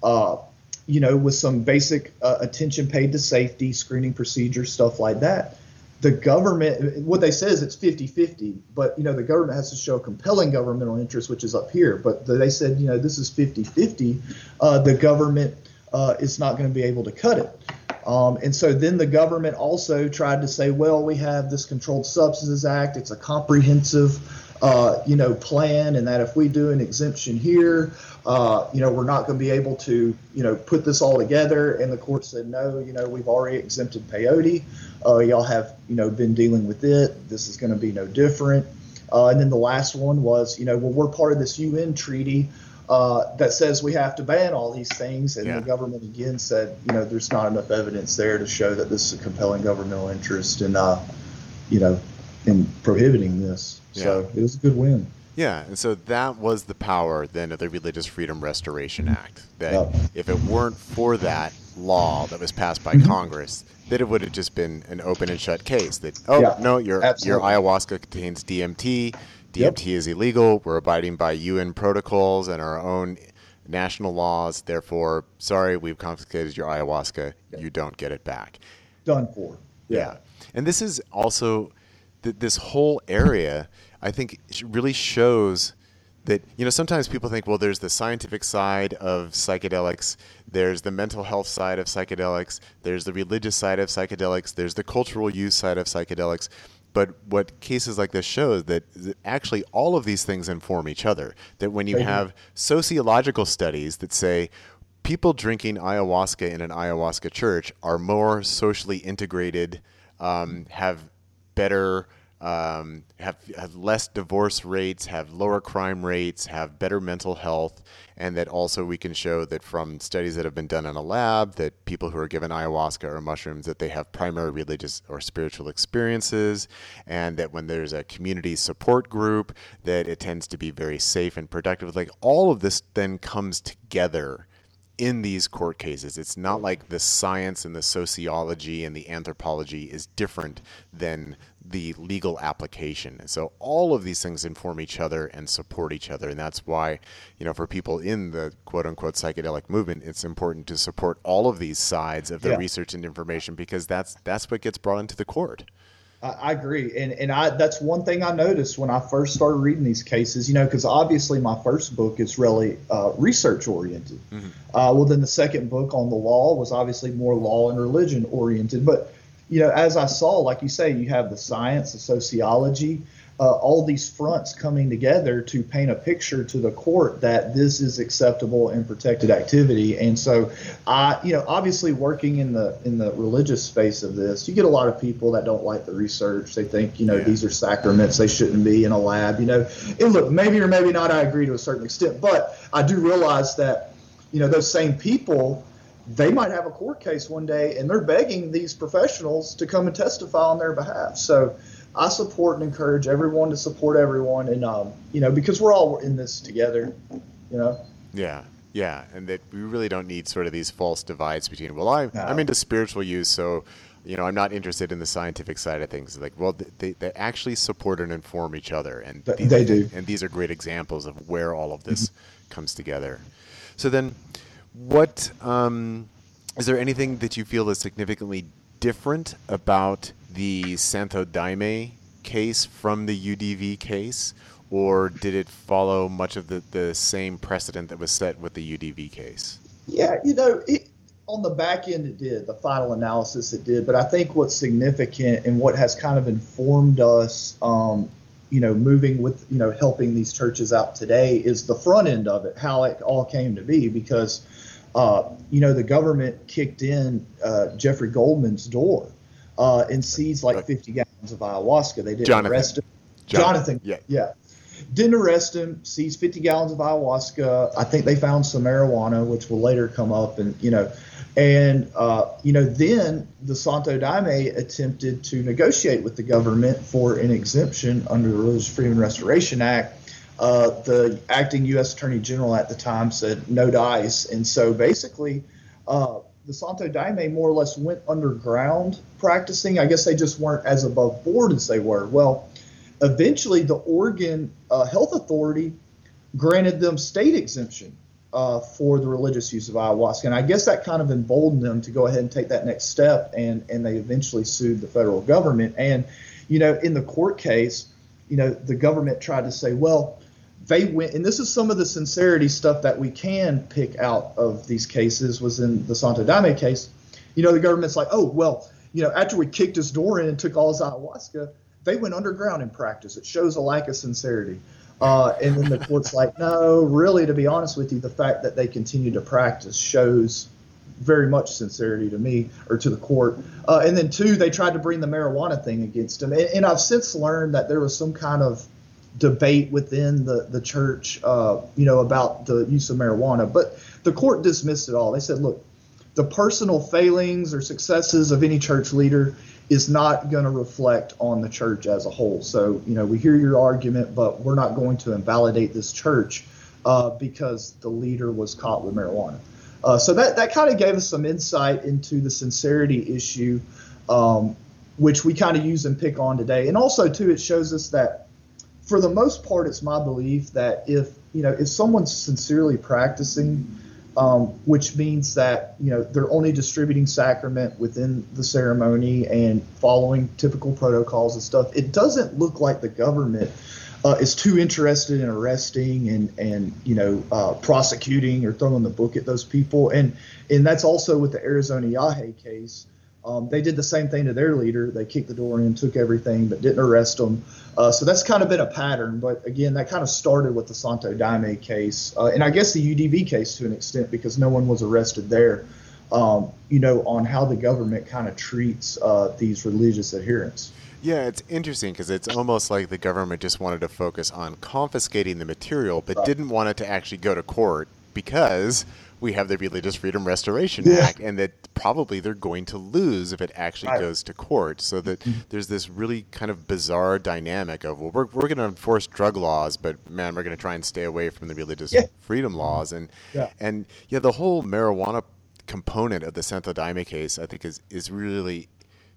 with some basic attention paid to safety, screening procedures, stuff like that, the government, what they say is it's 50-50, but, the government has to show compelling governmental interest, which is up here. But they said, this is 50-50. The government is not going to be able to cut it. And so then the government also tried to say, well, we have this Controlled Substances Act. It's a comprehensive, plan, and that if we do an exemption here, we're not going to be able to, put this all together. And the court said, no, we've already exempted peyote. Y'all have, been dealing with it. This is going to be no different. And then the last one was, we're part of this UN treaty that says we have to ban all these things. And the government again said, there's not enough evidence there to show that this is a compelling governmental interest in, in prohibiting this. Yeah. So it was a good win. Yeah, and so that was the power then of the Religious Freedom Restoration Act. That if it weren't for that law that was passed by Congress, that it would have just been an open and shut case. That no, your ayahuasca contains DMT. DMT is illegal. We're abiding by UN protocols and our own national laws. Therefore, sorry, we've confiscated your ayahuasca. You don't get it back. Done for. Yeah, and this is also this whole area, I think, really shows that, sometimes people think, well, there's the scientific side of psychedelics, there's the mental health side of psychedelics, there's the religious side of psychedelics, there's the cultural use side of psychedelics. But what cases like this show that actually all of these things inform each other. That when you have sociological studies that say people drinking ayahuasca in an ayahuasca church are more socially integrated, have better, have less divorce rates, have lower crime rates, have better mental health, and that also we can show that from studies that have been done in a lab that people who are given ayahuasca or mushrooms, that they have primary religious or spiritual experiences, and that when there's a community support group, that it tends to be very safe and productive. Like all of this then comes together in these court cases. It's not like the science and the sociology and the anthropology is different than the legal application. And so all of these things inform each other and support each other. And that's why, for people in the quote unquote psychedelic movement, it's important to support all of these sides of the research and information, because that's what gets brought into the court. I agree. And that's one thing I noticed when I first started reading these cases, because obviously my first book is really research oriented. Well, then the second book on the law was obviously more law and religion oriented. But, as I saw, like you say, you have the science, the sociology, all these fronts coming together to paint a picture to the court that this is acceptable and protected activity. And so, obviously working in the religious space of this, you get a lot of people that don't like the research. They think, these are sacraments. They shouldn't be in a lab, And look, maybe or maybe not, I agree to a certain extent. But I do realize that, those same people, they might have a court case one day and they're begging these professionals to come and testify on their behalf. So I support and encourage everyone to support everyone, and because we're all in this together, Yeah, and that we really don't need sort of these false divides between, well, I'm into spiritual use, so I'm not interested in the scientific side of things. Like, well, they actually support and inform each other, and they do. And these are great examples of where all of this comes together. So then, what is there anything that you feel is significantly different about the Santo Daime case from the UDV case, or did it follow much of the same precedent that was set with the UDV case? Yeah, on the back end, it did. The final analysis, it did. But I think what's significant and what has kind of informed us, moving with, helping these churches out today is the front end of it, how it all came to be. Because, the government kicked in Jeffrey Goldman's door and seized like 50 gallons of ayahuasca. They didn't arrest him. Jonathan. Yeah. Didn't arrest him, seized 50 gallons of ayahuasca. I think they found some marijuana, which will later come up. And, then the Santo Daime attempted to negotiate with the government for an exemption under the Religious Freedom and Restoration Act. The acting U.S. Attorney General at the time said no dice. And so basically, the Santo Daime more or less went underground practicing. I guess they just weren't as above board as they were. Well, eventually, the Oregon Health Authority granted them state exemption for the religious use of ayahuasca. And I guess that kind of emboldened them to go ahead and take that next step, and they eventually sued the federal government. And, in the court case, the government tried to say, well, they went, and this is some of the sincerity stuff that we can pick out of these cases was in the Santo Daime case. The government's like, oh, well, after we kicked his door in and took all his ayahuasca, they went underground in practice. It shows a lack of sincerity. And then the court's like, no, really, to be honest with you, the fact that they continue to practice shows very much sincerity to me or to the court. And then, two, they tried to bring the marijuana thing against him. And I've since learned that there was some kind of debate within the church, about the use of marijuana. But the court dismissed it all. They said, look, the personal failings or successes of any church leader is not going to reflect on the church as a whole. So, we hear your argument, but we're not going to invalidate this church because the leader was caught with marijuana. So that kind of gave us some insight into the sincerity issue, which we kind of use and pick on today. And also, too, it shows us that for the most part, it's my belief that if someone's sincerely practicing, which means that, they're only distributing sacrament within the ceremony and following typical protocols and stuff, it doesn't look like the government is too interested in arresting and prosecuting or throwing the book at those people. And that's also with the Arizona Yahe case. They did the same thing to their leader. They kicked the door in, took everything, but didn't arrest them. So that's kind of been a pattern. But again, that kind of started with the Santo Daime case, and I guess the UDV case to an extent, because no one was arrested there, on how the government kind of treats these religious adherents. Yeah, it's interesting because it's almost like the government just wanted to focus on confiscating the material, but didn't want it to actually go to court because we have the Religious Freedom Restoration Act, and that probably they're going to lose if it actually goes to court. So that there's this really kind of bizarre dynamic of, well, we're going to enforce drug laws, but man, we're going to try and stay away from the religious freedom laws. And the whole marijuana component of the Santo Daime case, I think, is really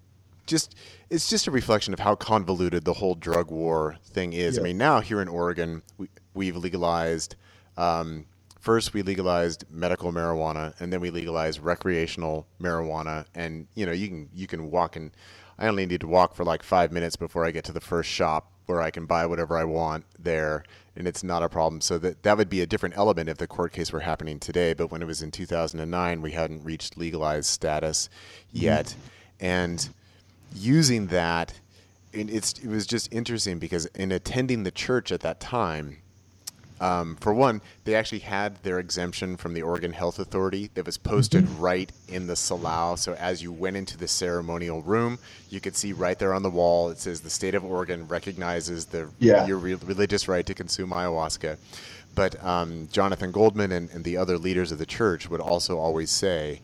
it's just a reflection of how convoluted the whole drug war thing is. I mean, now here in Oregon, we've legalized. First, we legalized medical marijuana, and then we legalized recreational marijuana. And you can walk, and I only need to walk for like 5 minutes before I get to the first shop where I can buy whatever I want there, and it's not a problem. So that would be a different element if the court case were happening today. But when it was in 2009, we hadn't reached legalized status yet, and using that, it was just interesting because in attending the church at that time. For one, they actually had their exemption from the Oregon Health Authority that was posted right in the salao. So as you went into the ceremonial room, you could see right there on the wall, it says the state of Oregon recognizes your religious right to consume ayahuasca. But Jonathan Goldman and the other leaders of the church would also always say,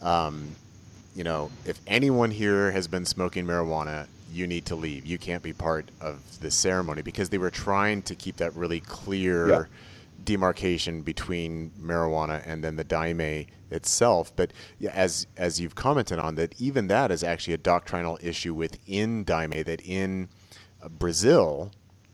if anyone here has been smoking marijuana, you need to leave. You can't be part of the ceremony, because they were trying to keep that really clear demarcation between marijuana and then the daime itself. But as you've commented on, that even that is actually a doctrinal issue within daime, that in Brazil,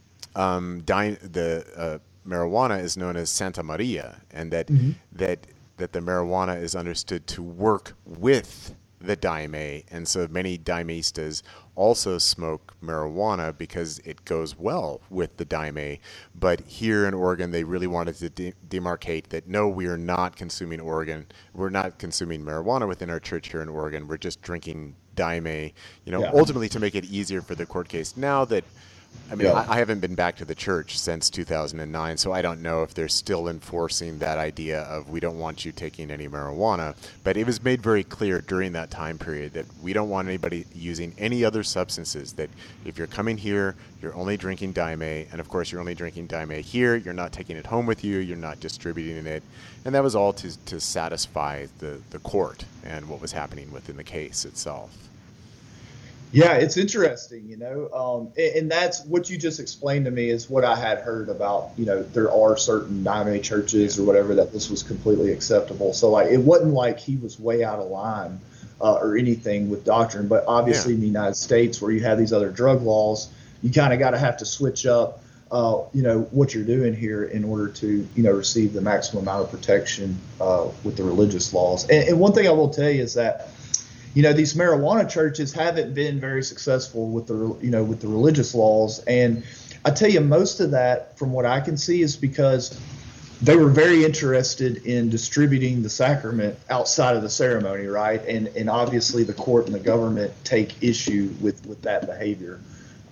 the marijuana is known as Santa Maria, and that the marijuana is understood to work with the daime, and so many daimistas also smoke marijuana because it goes well with the daime. But here in Oregon, they really wanted to demarcate that, no, we are not consuming we're not consuming marijuana within our church here in Oregon. We're just drinking daime, ultimately to make it easier for the court case. Now that, I haven't been back to the church since 2009, so I don't know if they're still enforcing that idea of we don't want you taking any marijuana. But it was made very clear during that time period that we don't want anybody using any other substances, that if you're coming here, you're only drinking daime, and of course you're only drinking daime here, you're not taking it home with you, you're not distributing it. And that was all to satisfy the court and what was happening within the case itself. Yeah, it's interesting, and that's what you just explained to me is what I had heard about, there are certain daime churches or whatever that this was completely acceptable. So like, it wasn't like he was way out of line or anything with doctrine, but obviously in the United States where you have these other drug laws, you kind of have to switch up, what you're doing here in order to, receive the maximum amount of protection with the religious laws. And one thing I will tell you is that, these marijuana churches haven't been very successful with the religious laws. And I tell you, most of that, from what I can see, is because they were very interested in distributing the sacrament outside of the ceremony, right? And obviously the court and the government take issue with that behavior.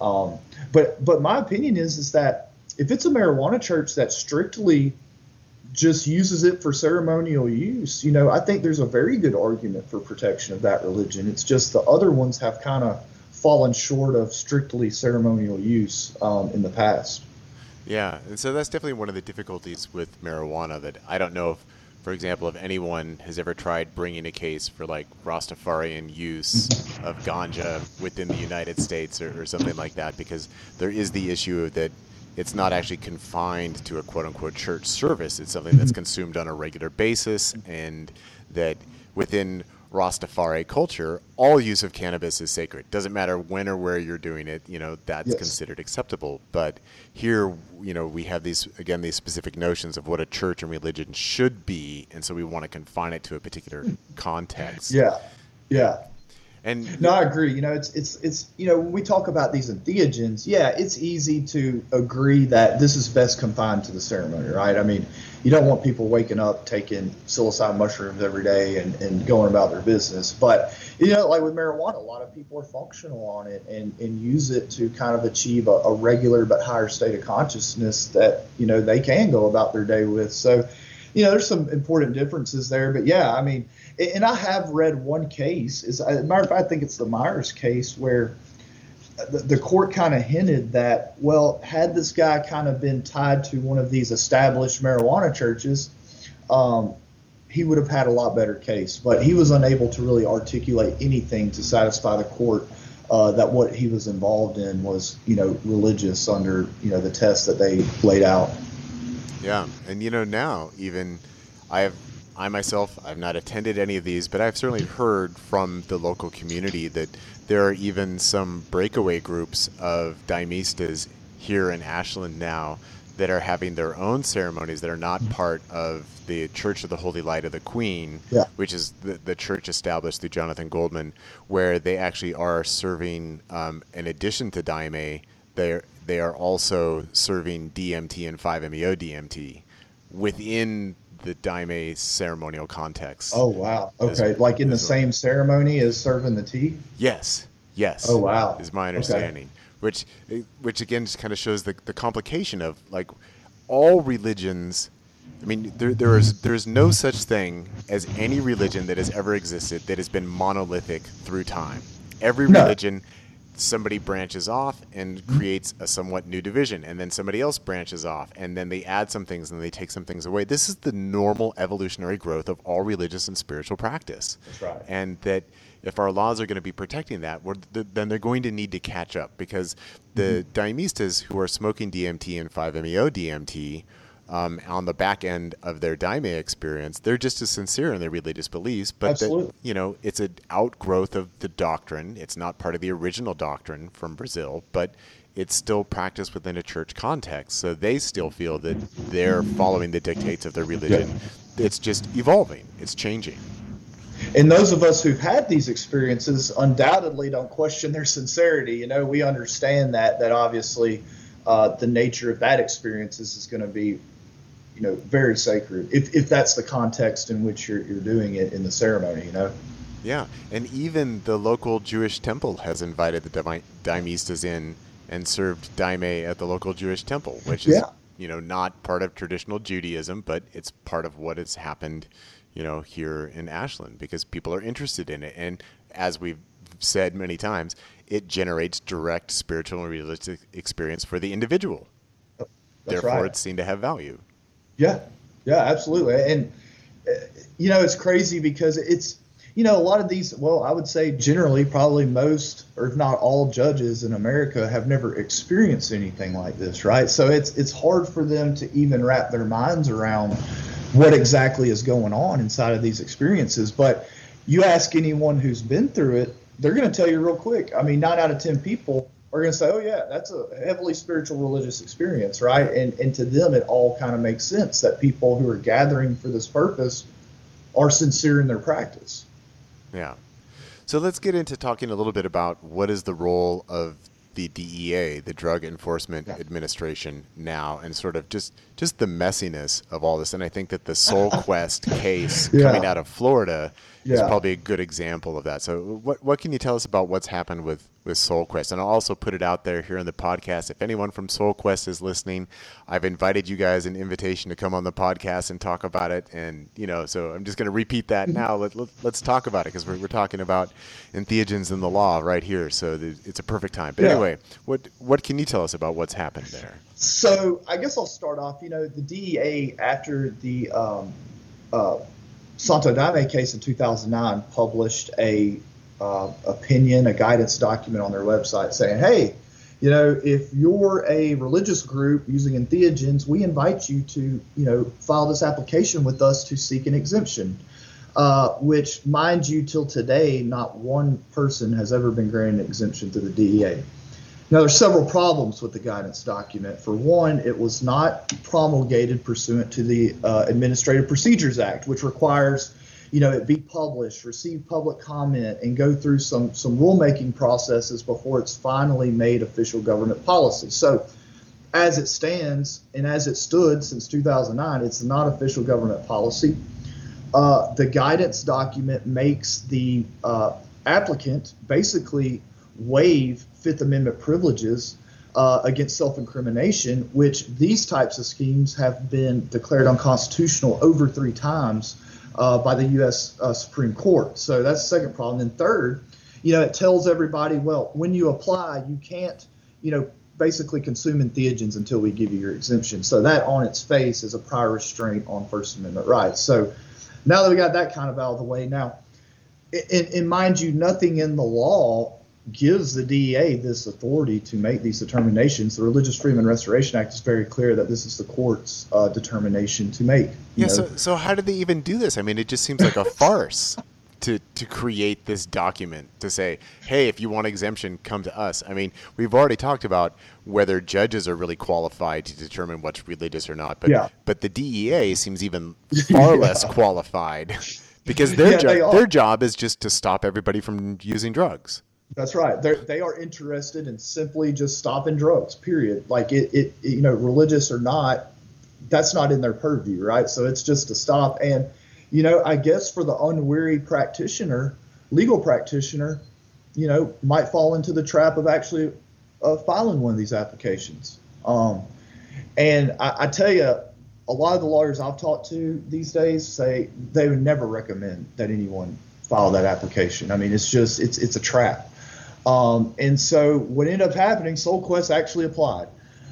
But my opinion is that if it's a marijuana church that strictly just uses it for ceremonial use, I think there's a very good argument for protection of that religion. It's just the other ones have kind of fallen short of strictly ceremonial use in the past. Yeah, and so that's definitely one of the difficulties with marijuana, that I don't know if, for example, if anyone has ever tried bringing a case for like Rastafarian use of ganja within the United States or something like that, because there is the issue that it's not actually confined to a quote-unquote church service. It's something that's consumed on a regular basis, and that within Rastafari culture, all use of cannabis is sacred. Doesn't matter when or where you're doing it, that's considered acceptable. But here, we have these specific notions of what a church and religion should be, and so we want to confine it to a particular context. Yeah. And no, I agree. It's when we talk about these entheogens, it's easy to agree that this is best confined to the ceremony, right? I mean, you don't want people waking up taking psilocybin mushrooms every day and going about their business. But, like with marijuana, a lot of people are functional on it and use it to kind of achieve a regular but higher state of consciousness that, they can go about their day with. So, there's some important differences there. But, and I have read one case, as a matter of fact, I think it's the Myers case, where the court kind of hinted that, well, had this guy kind of been tied to one of these established marijuana churches, he would have had a lot better case. But he was unable to really articulate anything to satisfy the court that what he was involved in was, religious under, the test that they laid out. Yeah. And, now even I myself, I've not attended any of these, but I've certainly heard from the local community that there are even some breakaway groups of Daimistas here in Ashland now that are having their own ceremonies that are not part of the Church of the Holy Light of the Queen, which is the church established through Jonathan Goldman, where they actually are serving, in addition to daime, they are also serving DMT and 5-MeO DMT within the daime ceremonial context. Oh, wow. Okay. Like in the same ceremony as serving the tea? Yes. Oh, wow. Is my understanding. Okay. Which again just kind of shows the complication of like all religions. I mean, there's no such thing as any religion that has ever existed that has been monolithic through time. Every religion, somebody branches off and creates a somewhat new division, and then somebody else branches off, and then they add some things and they take some things away. This is the normal evolutionary growth of all religious and spiritual practice. That's right. And that if our laws are going to be protecting that, then they're going to need to catch up, because the Daimistas who are smoking DMT and 5-MeO DMT on the back end of their daime experience, they're just as sincere in their religious beliefs, but that, it's an outgrowth of the doctrine. It's not part of the original doctrine from Brazil, but it's still practiced within a church context. So they still feel that they're following the dictates of their religion. It's just evolving. It's changing. And those of us who've had these experiences undoubtedly don't question their sincerity. We understand that obviously the nature of that experience is going to be, very sacred if that's the context in which you're doing it in the ceremony. Yeah, and even the local Jewish temple has invited the daimistas in and served daime at the local Jewish temple, which is not part of traditional Judaism, but it's part of what has happened, here in Ashland, because people are interested in it. And as we've said many times, it generates direct spiritual and religious experience for the individual. That's Therefore, right. It's seen to have value. Yeah, absolutely. And, it's crazy because it's, a lot of these, well, I would say generally probably most, or if not all judges in America have never experienced anything like this, right? So it's hard for them to even wrap their minds around what exactly is going on inside of these experiences. But you ask anyone who's been through it, they're going to tell you real quick. I mean, 9 out of 10 people are going to say, oh, yeah, that's a heavily spiritual religious experience, right? And to them, it all kind of makes sense that people who are gathering for this purpose are sincere in their practice. Yeah. So let's get into talking a little bit about what is the role of the DEA, the Drug Enforcement Administration, now, and sort of just the messiness of all this. And I think that the Soul Quest case coming out of Florida is probably a good example of that. So what can you tell us about what's happened with Soul Quest? And I'll also put it out there here in the podcast. If anyone from Soul Quest is listening, I've invited you guys an invitation to come on the podcast and talk about it. And, so I'm just going to repeat that now. Let's talk about it, because we're talking about entheogens in the law right here. So it's a perfect time. But anyway, what can you tell us about what's happened there? So I guess I'll start off, the DEA, after the Santo Daime case in 2009, published a guidance document on their website saying, hey, if you're a religious group using entheogens, we invite you to, file this application with us to seek an exemption, which, mind you, till today, not one person has ever been granted an exemption through the DEA. Now, there's several problems with the guidance document. For one, it was not promulgated pursuant to the Administrative Procedures Act, which requires, it be published, receive public comment, and go through some rulemaking processes before it's finally made official government policy. So, as it stands and as it stood since 2009, it's not official government policy. The guidance document makes the applicant basically waive Fifth Amendment privileges against self-incrimination, which these types of schemes have been declared unconstitutional over 3 times by the U.S. Supreme Court. So that's the second problem. And third, it tells everybody, well, when you apply, you can't, basically consume entheogens until we give you your exemption. So that on its face is a prior restraint on First Amendment rights. So now that we got that kind of out of the way, now, and mind you, nothing in the law gives the DEA this authority to make these determinations. The Religious Freedom and Restoration Act is very clear that this is the court's determination to make. Yeah. So how did they even do this? I mean, it just seems like a farce to create this document to say, hey, if you want exemption, come to us. I mean, we've already talked about whether judges are really qualified to determine what's religious or not. But the DEA seems even far less qualified, because their job is just to stop everybody from using drugs. That's right. They are interested in simply just stopping drugs, period. Like it, religious or not, that's not in their purview, right? So it's just to stop. And, I guess for the unwary practitioner, legal practitioner, might fall into the trap of actually filing one of these applications. And I tell you, a lot of the lawyers I've talked to these days say they would never recommend that anyone file that application. I mean, it's a trap. And so what ended up happening, Soul Quest actually applied.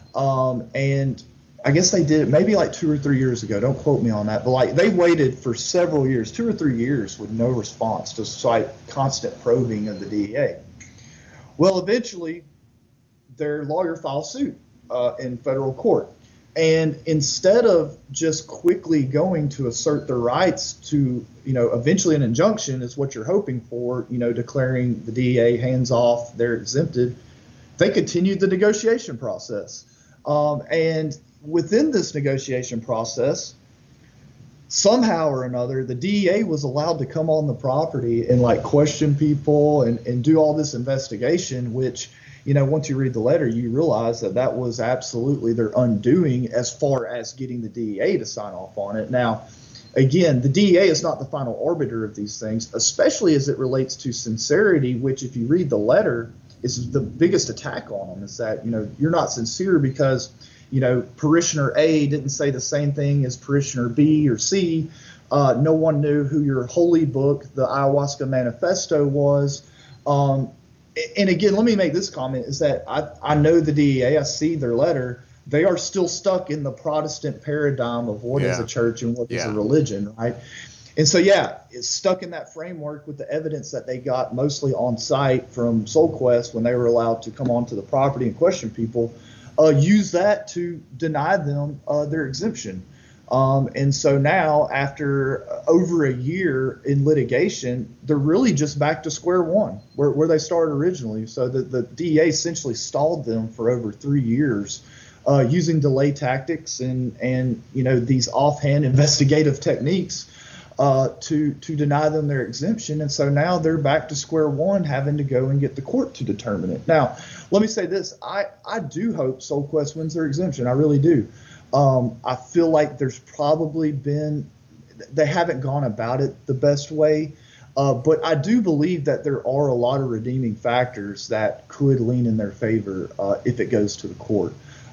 And I guess they did it maybe like 2 or 3 years ago. Don't quote me on that. But like they waited for several years, 2 or 3 years, with no response, despite constant probing of the DEA. Well, eventually, their lawyer filed suit in federal court. And instead of just quickly going to assert their rights to, eventually an injunction is what you're hoping for, declaring the DEA hands off, they're exempted, they continued the negotiation process. And within this negotiation process, somehow or another, the DEA was allowed to come on the property and like question people and do all this investigation, which, once you read the letter, you realize that that was absolutely their undoing as far as getting the DEA to sign off on it. Now, again, the DEA is not the final arbiter of these things, especially as it relates to sincerity, which if you read the letter, is the biggest attack on them, is that, you're not sincere because, parishioner A didn't say the same thing as parishioner B or C. No one knew who your holy book, the Ayahuasca Manifesto, was. And again, let me make this comment, is that I know the DEA, I see their letter. They are still stuck in the Protestant paradigm of what is a church and what is a religion, right? And so, it's stuck in that framework with the evidence that they got mostly on site from SoulQuest when they were allowed to come onto the property and question people, use that to deny them their exemption. And so now, after over a year in litigation, they're really just back to square one, where they started originally. So the DEA essentially stalled them for over 3 years, using delay tactics and these offhand investigative techniques to deny them their exemption. And so now they're back to square one, having to go and get the court to determine it. Now, let me say this. I do hope SoulQuest wins their exemption. I really do. I feel like there's probably they haven't gone about it the best way. But I do believe that there are a lot of redeeming factors that could lean in their favor if it goes to the court.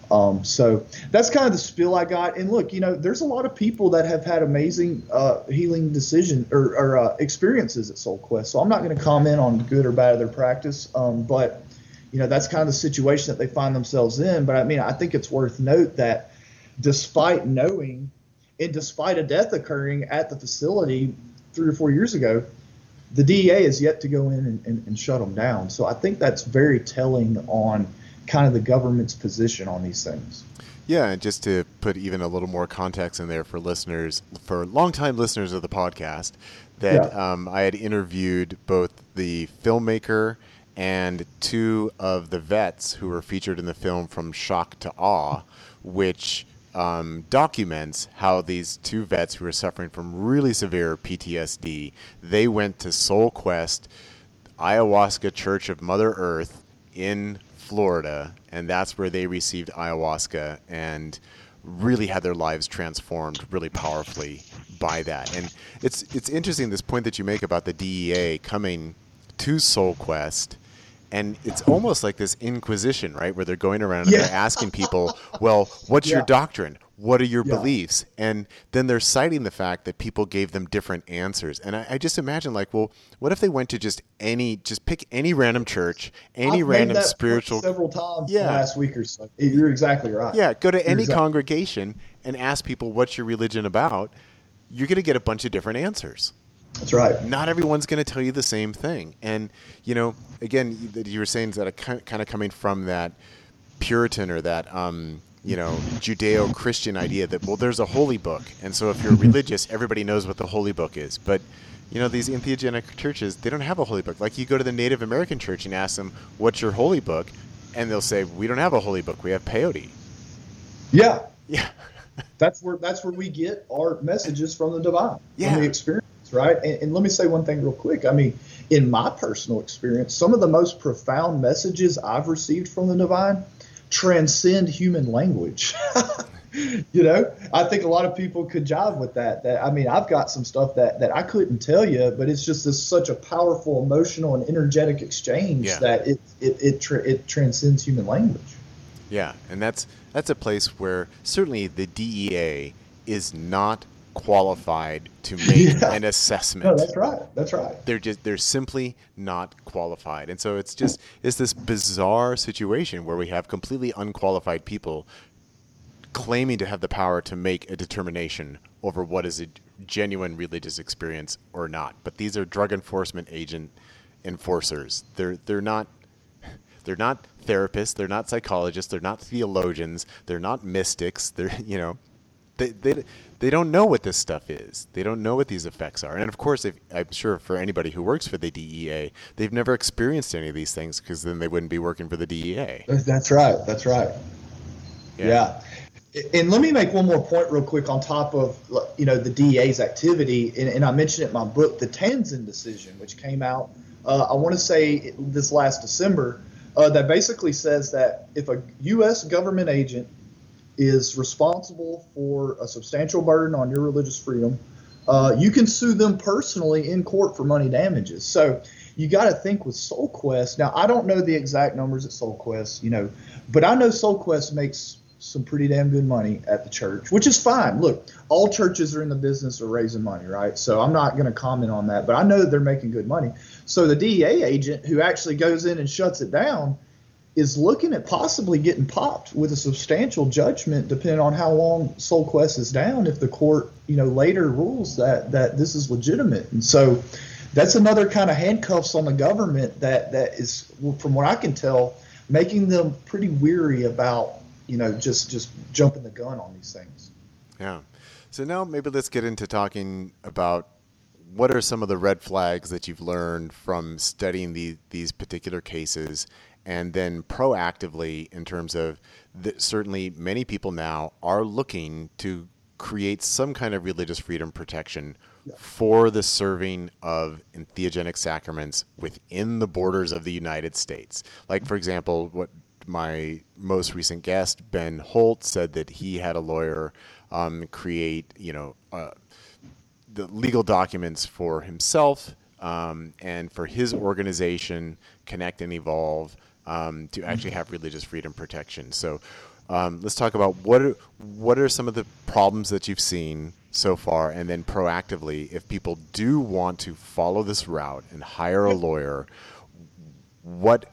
So that's kind of the spiel I got. And look, there's a lot of people that have had amazing healing decision or experiences at SoulQuest. So I'm not going to comment on good or bad of their practice. But that's kind of the situation that they find themselves in. But I think it's worth note that despite knowing and despite a death occurring at the facility 3 or 4 years ago, the DEA is yet to go in and shut them down. So I think that's very telling on kind of the government's position on these things. Yeah, and just to put even a little more context in there for listeners, for longtime listeners of the podcast, that I had interviewed both the filmmaker and 2 of the vets who were featured in the film From Shock to Awe, which documents how these 2 vets who were suffering from really severe PTSD, they went to SoulQuest, Ayahuasca Church of Mother Earth in Florida, and that's where they received ayahuasca and really had their lives transformed really powerfully by that. And it's interesting, this point that you make about the DEA coming to SoulQuest, and it's almost like this inquisition, right, where they're going around and they're asking people, well, what's your doctrine? What are your beliefs? And then they're citing the fact that people gave them different answers. And I just imagine, like, well, what if they went to just pick any random church, any random spiritual... several times last week or so. You're exactly right. Yeah, go to any congregation and ask people, what's your religion about? You're going to get a bunch of different answers. That's right. Not everyone's going to tell you the same thing. And, again, you were saying that kind of coming from that Puritan or that... Judeo-Christian idea that, well, there's a holy book. And so if you're religious, everybody knows what the holy book is. But, these entheogenic churches, they don't have a holy book. Like, you go to the Native American church and ask them, what's your holy book? And they'll say, we don't have a holy book. We have peyote. Yeah. Yeah. That's where we get our messages from the divine. From the experience, right? And let me say one thing real quick. In my personal experience, some of the most profound messages I've received from the divine transcend human language. I think a lot of people could jive with that. I've got some stuff that I couldn't tell you, but it's just such a powerful emotional and energetic exchange that it transcends human language. Yeah, and that's a place where certainly the DEA is not qualified to make an assessment. No, that's right. They're simply not qualified. And so it's this bizarre situation where we have completely unqualified people claiming to have the power to make a determination over what is a genuine religious experience or not. But these are drug enforcement agent enforcers. They're not therapists, they're not psychologists, they're not theologians, they're not mystics. They don't know what this stuff is. They don't know what these effects are. And of course, I'm sure for anybody who works for the DEA, they've never experienced any of these things, because then they wouldn't be working for the DEA. That's right. Yeah. And let me make one more point real quick on top of, the DEA's activity. And I mentioned it in my book, the Tanzan decision, which came out, I want to say this last December, that basically says that if a U.S. government agent is responsible for a substantial burden on your religious freedom, you can sue them personally in court for money damages. So you got to think with SoulQuest. Now, I don't know the exact numbers at SoulQuest, but I know SoulQuest makes some pretty damn good money at the church, which is fine. Look, all churches are in the business of raising money, right? So I'm not going to comment on that, but I know that they're making good money. So the DEA agent who actually goes in and shuts it down is looking at possibly getting popped with a substantial judgment, depending on how long SoulQuest is down, if the court, later rules that this is legitimate. And so that's another kind of handcuffs on the government that is, from what I can tell, making them pretty weary about just jumping the gun on these things. Yeah. So now maybe let's get into talking about what are some of the red flags that you've learned from studying these particular cases, and then proactively in terms of certainly many people now are looking to create some kind of religious freedom protection for the serving of entheogenic sacraments within the borders of the United States. Like, for example, what my most recent guest, Ben Holt, said that he had a lawyer create, the legal documents for himself and for his organization, Connect and Evolve, to actually have religious freedom protection. So let's talk about what are some of the problems that you've seen so far, and then proactively, if people do want to follow this route and hire a lawyer, what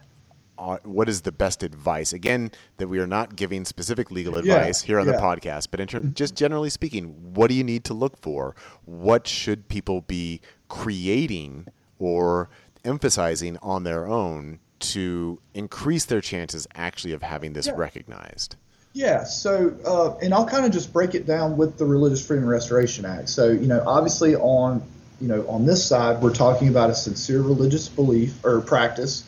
is the best advice? Again, that we are not giving specific legal advice here on the podcast, but just generally speaking, what do you need to look for? What should people be creating or emphasizing on their own to increase their chances actually of having this recognized? Yeah, so, and I'll kind of just break it down with the Religious Freedom Restoration Act. So, obviously on this side, we're talking about a sincere religious belief or practice.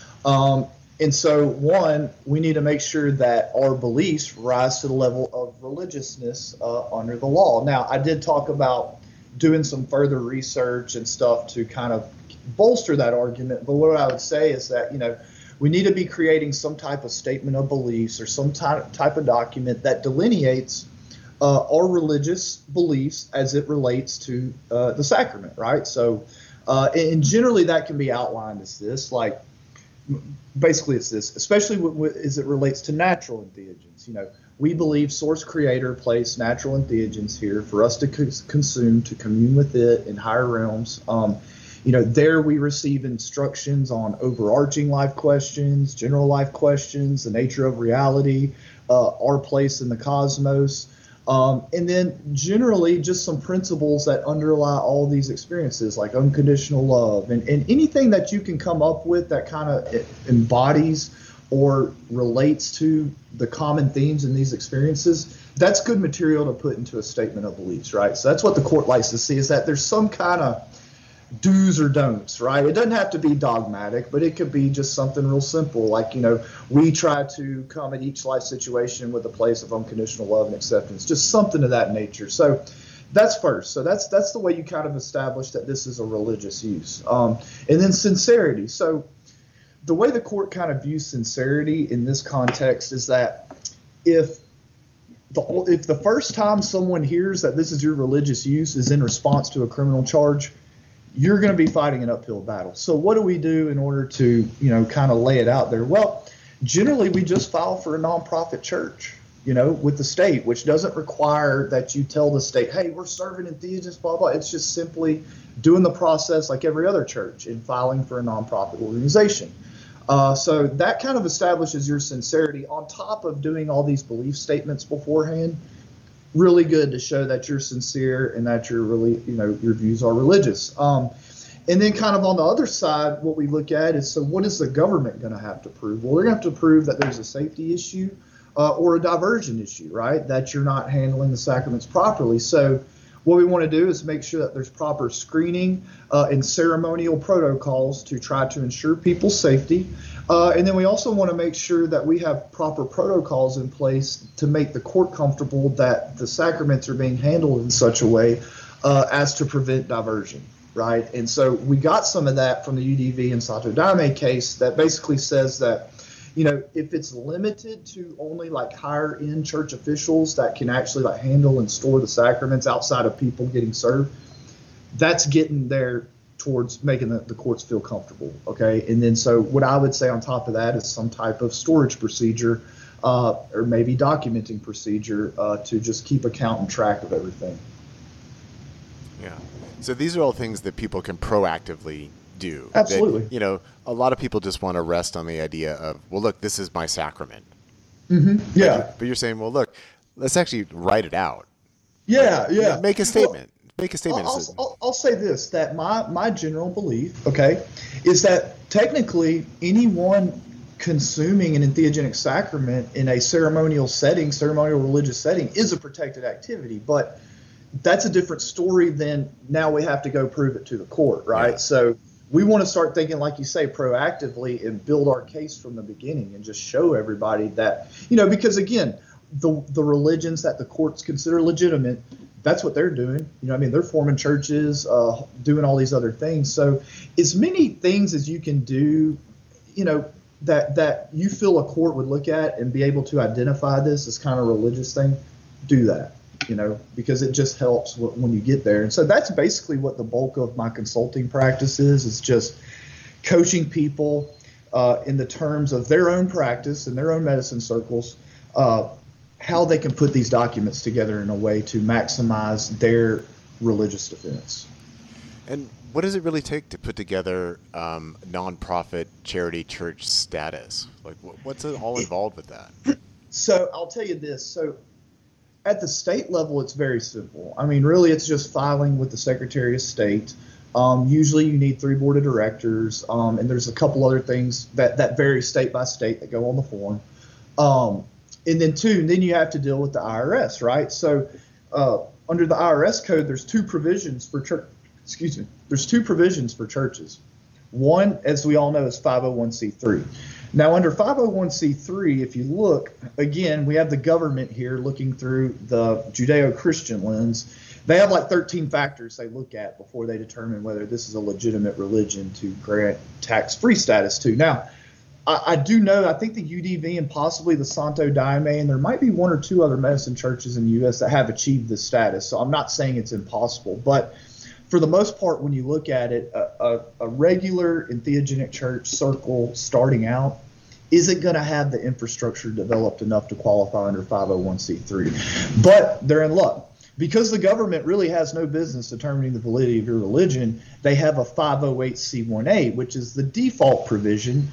And so, one, we need to make sure that our beliefs rise to the level of religiousness under the law. Now, I did talk about doing some further research and stuff to kind of bolster that argument. But what I would say is that, we need to be creating some type of statement of beliefs or some type of document that delineates our religious beliefs as it relates to the sacrament, right? So, and generally that can be outlined as this, like, basically it's this, especially as it relates to natural entheogens. We believe Source Creator placed natural entheogens here for us to consume, to commune with it in higher realms. There we receive instructions on overarching life questions, general life questions, the nature of reality, our place in the cosmos, and then generally just some principles that underlie all these experiences, like unconditional love and anything that you can come up with that kind of embodies or relates to the common themes in these experiences. That's good material to put into a statement of beliefs, right? So that's what the court likes to see, is that there's some kind of do's or don'ts, right? It doesn't have to be dogmatic, but it could be just something real simple. Like, we try to come at each life situation with a place of unconditional love and acceptance, just something of that nature. So that's first. So that's the way you kind of establish that this is a religious use. And then sincerity. So the way the court kind of views sincerity in this context is that if the first time someone hears that this is your religious use is in response to a criminal charge, you're going to be fighting an uphill battle. So what do we do in order to, kind of lay it out there? Well, generally we just file for a nonprofit church, with the state, which doesn't require that you tell the state, hey, we're serving entheogens, blah, blah. It's just simply doing the process like every other church in filing for a nonprofit organization. So that kind of establishes your sincerity on top of doing all these belief statements beforehand. Really good to show that you're sincere and that you're really, your views are religious. And then kind of on the other side, what we look at is, so what is the government going to have to prove? Well, they're going to have to prove that there's a safety issue or a diversion issue, right? That you're not handling the sacraments properly. So What we want to do is make sure that there's proper screening and ceremonial protocols to try to ensure people's safety. And then we also want to make sure that we have proper protocols in place to make the court comfortable that the sacraments are being handled in such a way as to prevent diversion, right? And so we got some of that from the UDV and Santo Daime case that basically says that, if it's limited to only like higher end church officials that can actually like handle and store the sacraments outside of people getting served, that's getting there towards making the courts feel comfortable. Okay. And then so what I would say on top of that is some type of storage procedure or maybe documenting procedure to just keep account and track of everything. Yeah. So these are all things that people can proactively do. Absolutely. That, a lot of people just want to rest on the idea of, well, look, this is my sacrament. Mm-hmm. Yeah. But you're saying, well, look, let's actually write it out. Yeah. Yeah. Make a statement. Make a statement. I'll say this, that my general belief, okay, is that technically anyone consuming an entheogenic sacrament in a ceremonial religious setting is a protected activity. But that's a different story than now we have to go prove it to the court, right? Yeah. So we want to start thinking, like you say, proactively and build our case from the beginning and just show everybody that, because again, the religions that the courts consider legitimate, that's what they're doing. They're forming churches, doing all these other things. So as many things as you can do, that you feel a court would look at and be able to identify this as kind of a religious thing, do that. Because it just helps when you get there. And so that's basically what the bulk of my consulting practice is just coaching people in the terms of their own practice and their own medicine circles, how they can put these documents together in a way to maximize their religious defense. And what does it really take to put together nonprofit charity church status? Like, what's all involved with that? So I'll tell you this. So at the state level, it's very simple. Really, it's just filing with the Secretary of State. Usually you need 3 board of directors, and there's a couple other things that vary state by state that go on the form. And then you have to deal with the IRS, right? So under the IRS code, there's 2 provisions for There's 2 provisions for churches. One, as we all know, is 501c3. Now, under 501c3, if you look, again, we have the government here looking through the Judeo-Christian lens. They have like 13 factors they look at before they determine whether this is a legitimate religion to grant tax-free status to. Now, I do know, I think the UDV and possibly the Santo Daime, and there might be 1 or 2 other medicine churches in the U.S. that have achieved this status. So I'm not saying it's impossible, but for the most part, when you look at it, a regular entheogenic church circle starting out isn't going to have the infrastructure developed enough to qualify under 501c3. But they're in luck. Because the government really has no business determining the validity of your religion, they have a 508c1a, which is the default provision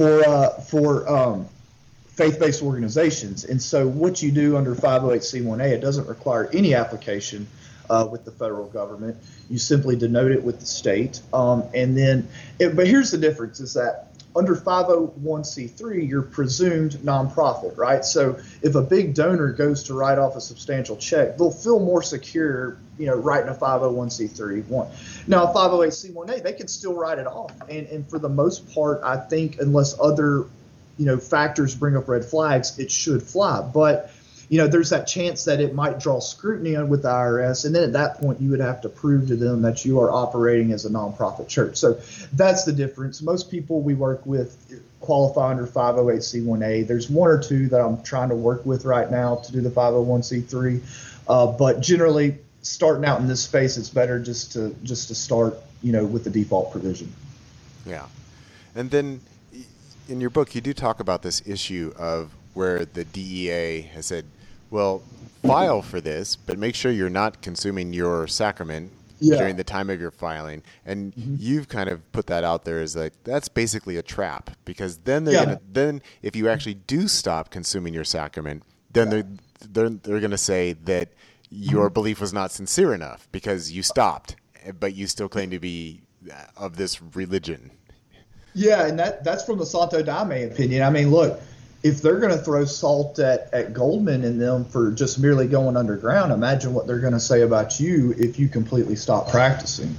for faith-based organizations. And so what you do under 508c1a, it doesn't require any application with the federal government. You simply denote it with the state. But here's the difference is that under 501c3, you're presumed nonprofit, right? So if a big donor goes to write off a substantial check, they'll feel more secure, writing a 501c3 one. Now, a 508c1a, they can still write it off. And for the most part, I think unless other, factors bring up red flags, it should fly. But there's that chance that it might draw scrutiny with the IRS, and then at that point you would have to prove to them that you are operating as a nonprofit church. So that's the difference. Most people we work with qualify under 508c1a. There's 1 or 2 that I'm trying to work with right now to do the 501c3. But generally, starting out in this space, it's better just to start, with the default provision. Yeah, and then in your book, you do talk about this issue of where the DEA has said, well, file for this, but make sure you're not consuming your sacrament during the time of your filing. And you've kind of put that out there as like, that's basically a trap, because then then if you actually do stop consuming your sacrament, then they're going to say that your belief was not sincere enough because you stopped, but you still claim to be of this religion. Yeah, and that's from the Santo Daime opinion. Look, if they're going to throw salt at Goldman and them for just merely going underground, imagine what they're going to say about you if you completely stop practicing.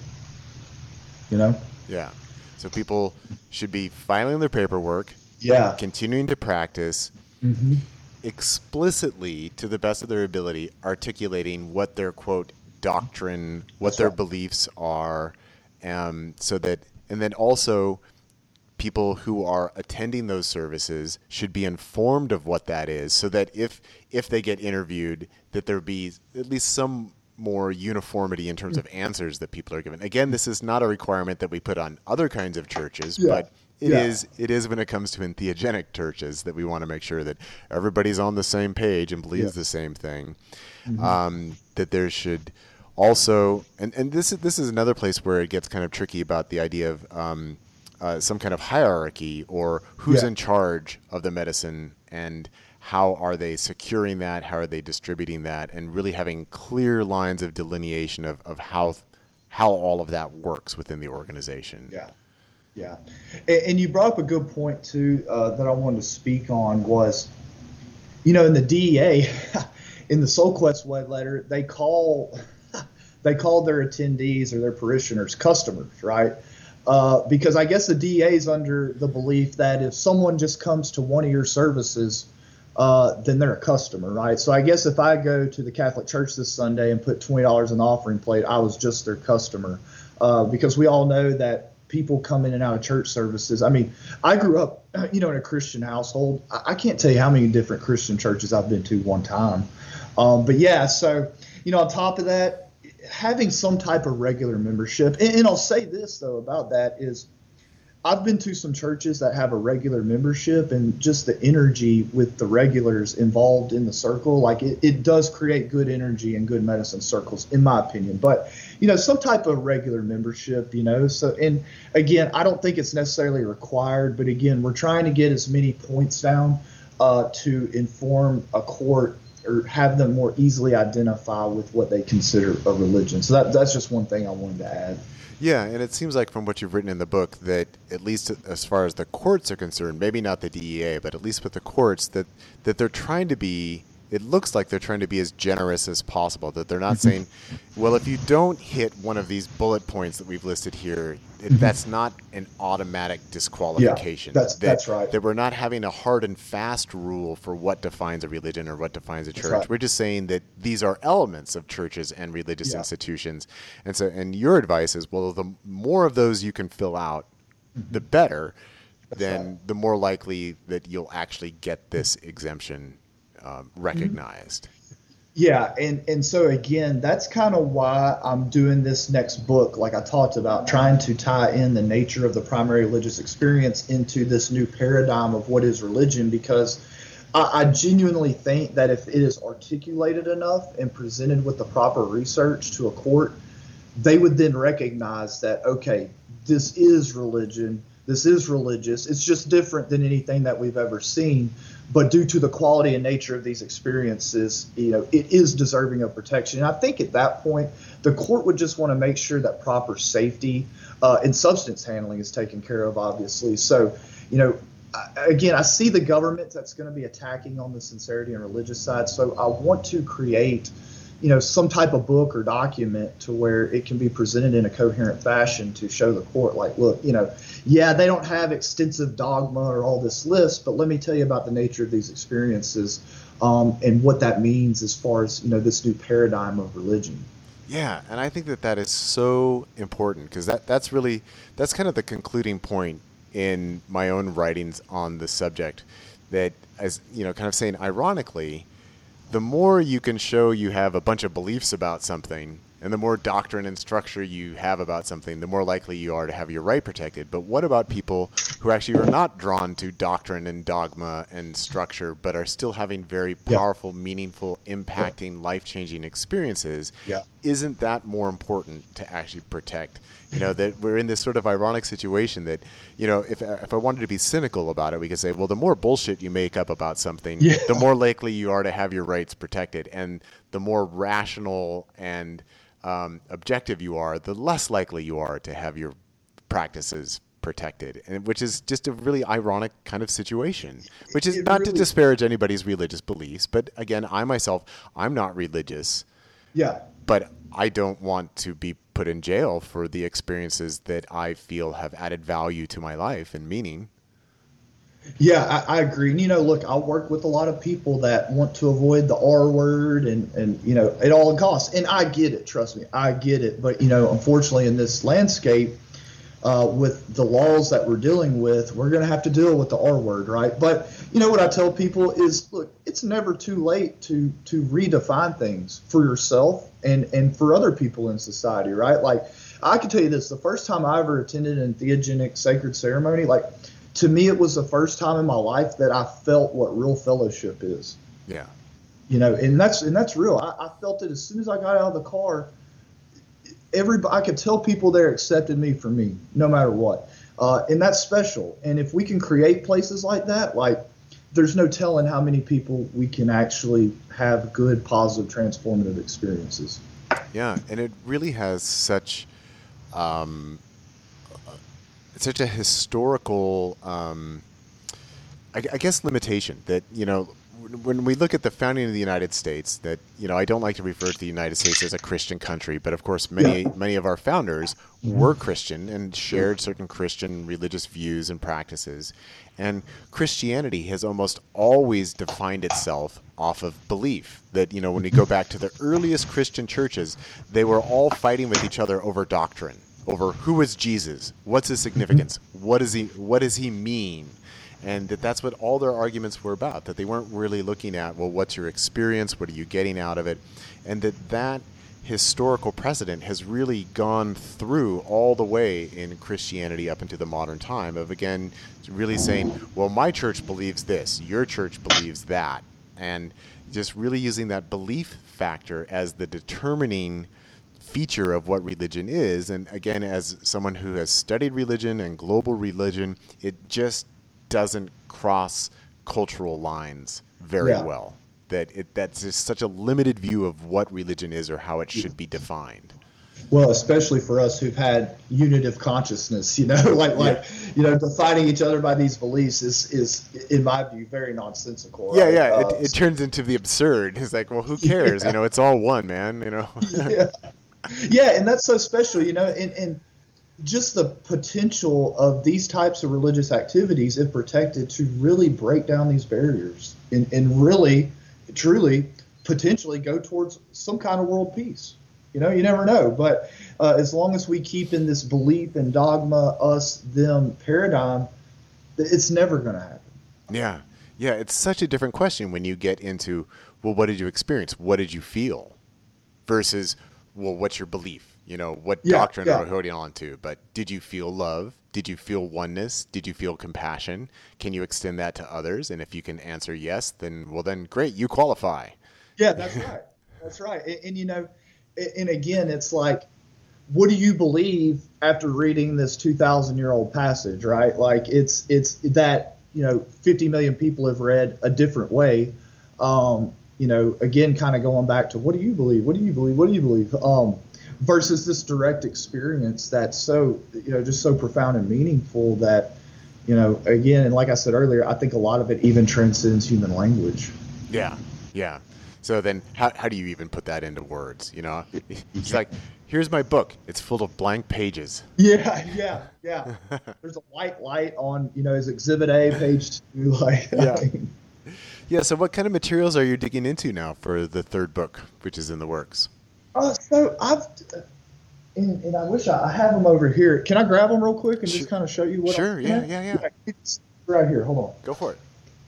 You know? Yeah. So people should be filing their paperwork, Yeah. continuing to practice, Mm-hmm. explicitly, to the best of their ability, articulating what their, quote, doctrine, what That's their right. beliefs are, so that, and then also people who are attending those services should be informed of what that is, so that if they get interviewed, that there be at least some more uniformity in terms of answers that people are given. Again, this is not a requirement that we put on other kinds of churches, Yeah. but it Yeah. is when it comes to entheogenic churches that we want to make sure that everybody's on the same page and believes the same thing. That there should also, and this is another place where it gets kind of tricky about the idea of some kind of hierarchy, or who's Yeah. in charge of the medicine, and how are they securing that, how are they distributing that, and really having clear lines of delineation of how all of that works within the organization. Yeah. Yeah. And you brought up a good point, too, that I wanted to speak on was, in the DEA, in the SoulQuest Web letter, they call their attendees or their parishioners customers, right? Because I guess the DEA is under the belief that if someone just comes to one of your services, then they're a customer, right? So I guess if I go to the Catholic Church this Sunday and put $20 in the offering plate, I was just their customer, because we all know that people come in and out of church services. I mean, I grew up, in a Christian household. I can't tell you how many different Christian churches I've been to one time. But yeah, so, on top of that, having some type of regular membership, and I'll say this though about that is, I've been to some churches that have a regular membership, and just the energy with the regulars involved in the circle, like it does create good energy and good medicine circles, in my opinion. But, some type of regular membership, so, and again, I don't think it's necessarily required, but again, we're trying to get as many points down to inform a court or have them more easily identify with what they consider a religion. So that's just one thing I wanted to add. Yeah, and it seems like from what you've written in the book that, at least as far as the courts are concerned, maybe not the DEA, but at least with the courts, that they're trying to be, it looks like they're trying to be as generous as possible, that they're not saying, well, if you don't hit one of these bullet points that we've listed here, that's not an automatic disqualification. Yeah, that's right. That we're not having a hard and fast rule for what defines a religion or what defines a church. right. We're just saying that these are elements of churches and religious institutions. And your advice is, well, the more of those you can fill out, the better, then the more likely that you'll actually get this exemption recognized. Yeah, and so again, that's kind of why I'm doing this next book, like I talked about, trying to tie in the nature of the primary religious experience into this new paradigm of what is religion, because I genuinely think that if it is articulated enough and presented with the proper research to a court, they would then recognize that, okay, this is religion, this is religious, it's just different than anything that we've ever seen. But due to the quality and nature of these experiences, it is deserving of protection. And I think at that point, the court would just want to make sure that proper safety and substance handling is taken care of, obviously. So, again, I see the government that's going to be attacking on the sincerity and religious side. So I want to create, some type of book or document to where it can be presented in a coherent fashion to show the court, like, look, they don't have extensive dogma or all this list, but let me tell you about the nature of these experiences and what that means as far as, this new paradigm of religion. Yeah, and I think that is so important, because that's kind of the concluding point in my own writings on the subject, that, as kind of saying, ironically, the more you can show you have a bunch of beliefs about something, and the more doctrine and structure you have about something, the more likely you are to have your right protected. But what about people who actually are not drawn to doctrine and dogma and structure, but are still having very powerful, meaningful, impacting, life-changing experiences? Yeah. Isn't that more important to actually protect? That we're in this sort of ironic situation that, if I wanted to be cynical about it, we could say, well, the more bullshit you make up about something, the more likely you are to have your rights protected. And the more rational and objective you are, the less likely you are to have your practices protected, and which is just a really ironic kind of situation, which is It not to really- disparage anybody's religious beliefs. But again, I'm not religious, Yeah. but I don't want to be put in jail for the experiences that I feel have added value to my life and meaning. Yeah, I agree. And, look, I work with a lot of people that want to avoid the R word and at all costs. And I get it. Trust me, I get it. But, unfortunately, in this landscape, with the laws that we're dealing with, we're going to have to deal with the R word, right? But, what I tell people is, look, it's never too late to redefine things for yourself and for other people in society, right? Like, I can tell you this, the first time I ever attended an entheogenic sacred ceremony, like, to me, it was the first time in my life that I felt what real fellowship is. Yeah. And that's real. I felt it as soon as I got out of the car. I could tell people there accepted me for me, no matter what. And that's special. And if we can create places like that, like, there's no telling how many people we can actually have good, positive, transformative experiences. Yeah, and it really has such a historical, I guess, limitation that, when we look at the founding of the United States, that, I don't like to refer to the United States as a Christian country, but of course many of our founders were Christian and shared certain Christian religious views and practices. And Christianity has almost always defined itself off of belief. That, when you go back to the earliest Christian churches, they were all fighting with each other over doctrine, over who is Jesus, what's his significance, what does he mean? And that's what all their arguments were about, that they weren't really looking at, well, what's your experience, what are you getting out of it? And that historical precedent has really gone through all the way in Christianity up into the modern time of, again, really saying, well, my church believes this, your church believes that, and just really using that belief factor as the determining feature of what religion is. And again, as someone who has studied religion and global religion, it just doesn't cross cultural lines very well. That's just such a limited view of what religion is or how it should be defined. Well, especially for us who've had unitive consciousness, defining each other by these beliefs is in my view, very nonsensical. Yeah, right? yeah. It turns into the absurd. It's like, well, who cares? Yeah. It's all one, man. Yeah, and that's so special, and just the potential of these types of religious activities, if protected, to really break down these barriers and really, truly, potentially go towards some kind of world peace. You never know. But as long as we keep in this belief and dogma, us, them paradigm, it's never going to happen. Yeah. Yeah, it's such a different question when you get into, well, what did you experience? What did you feel? Versus, well, what's your belief? What doctrine are you holding on to? But did you feel love? Did you feel oneness? Did you feel compassion? Can you extend that to others? And if you can answer yes, then great, you qualify. Yeah, that's right. That's right. And again, it's like, what do you believe after reading this 2,000-year-old passage, right? Like it's that, 50 million people have read a different way. Again, kind of going back to what do you believe? What do you believe? What do you believe? Versus this direct experience that's so, just so profound and meaningful that, again, and like I said earlier, I think a lot of it even transcends human language. Yeah, yeah. So then how do you even put that into words? It's like, here's my book. It's full of blank pages. Yeah. There's a white light on, is Exhibit A, page 2. Yeah, so what kind of materials are you digging into now for the third book, which is in the works? So I've, and I wish I have them over here. Can I grab them real quick and just kind of show you what? Sure. Yeah. It's right here. Hold on. Go for it.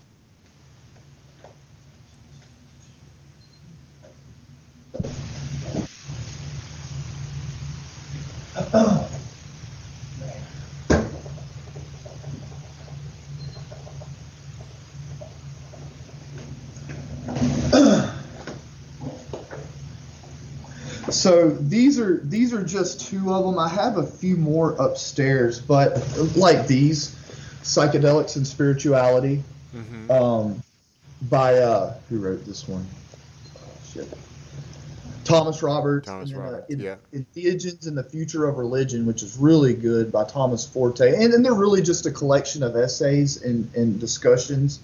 So these are just two of them. I have a few more upstairs, but like these, Psychedelics and Spirituality, by who wrote this one? Oh, shit. Thomas Roberts, Thomas and then Roberts, yeah. Entheogens and the Future of Religion, which is really good by Thomas Forte. And they're really just a collection of essays and discussions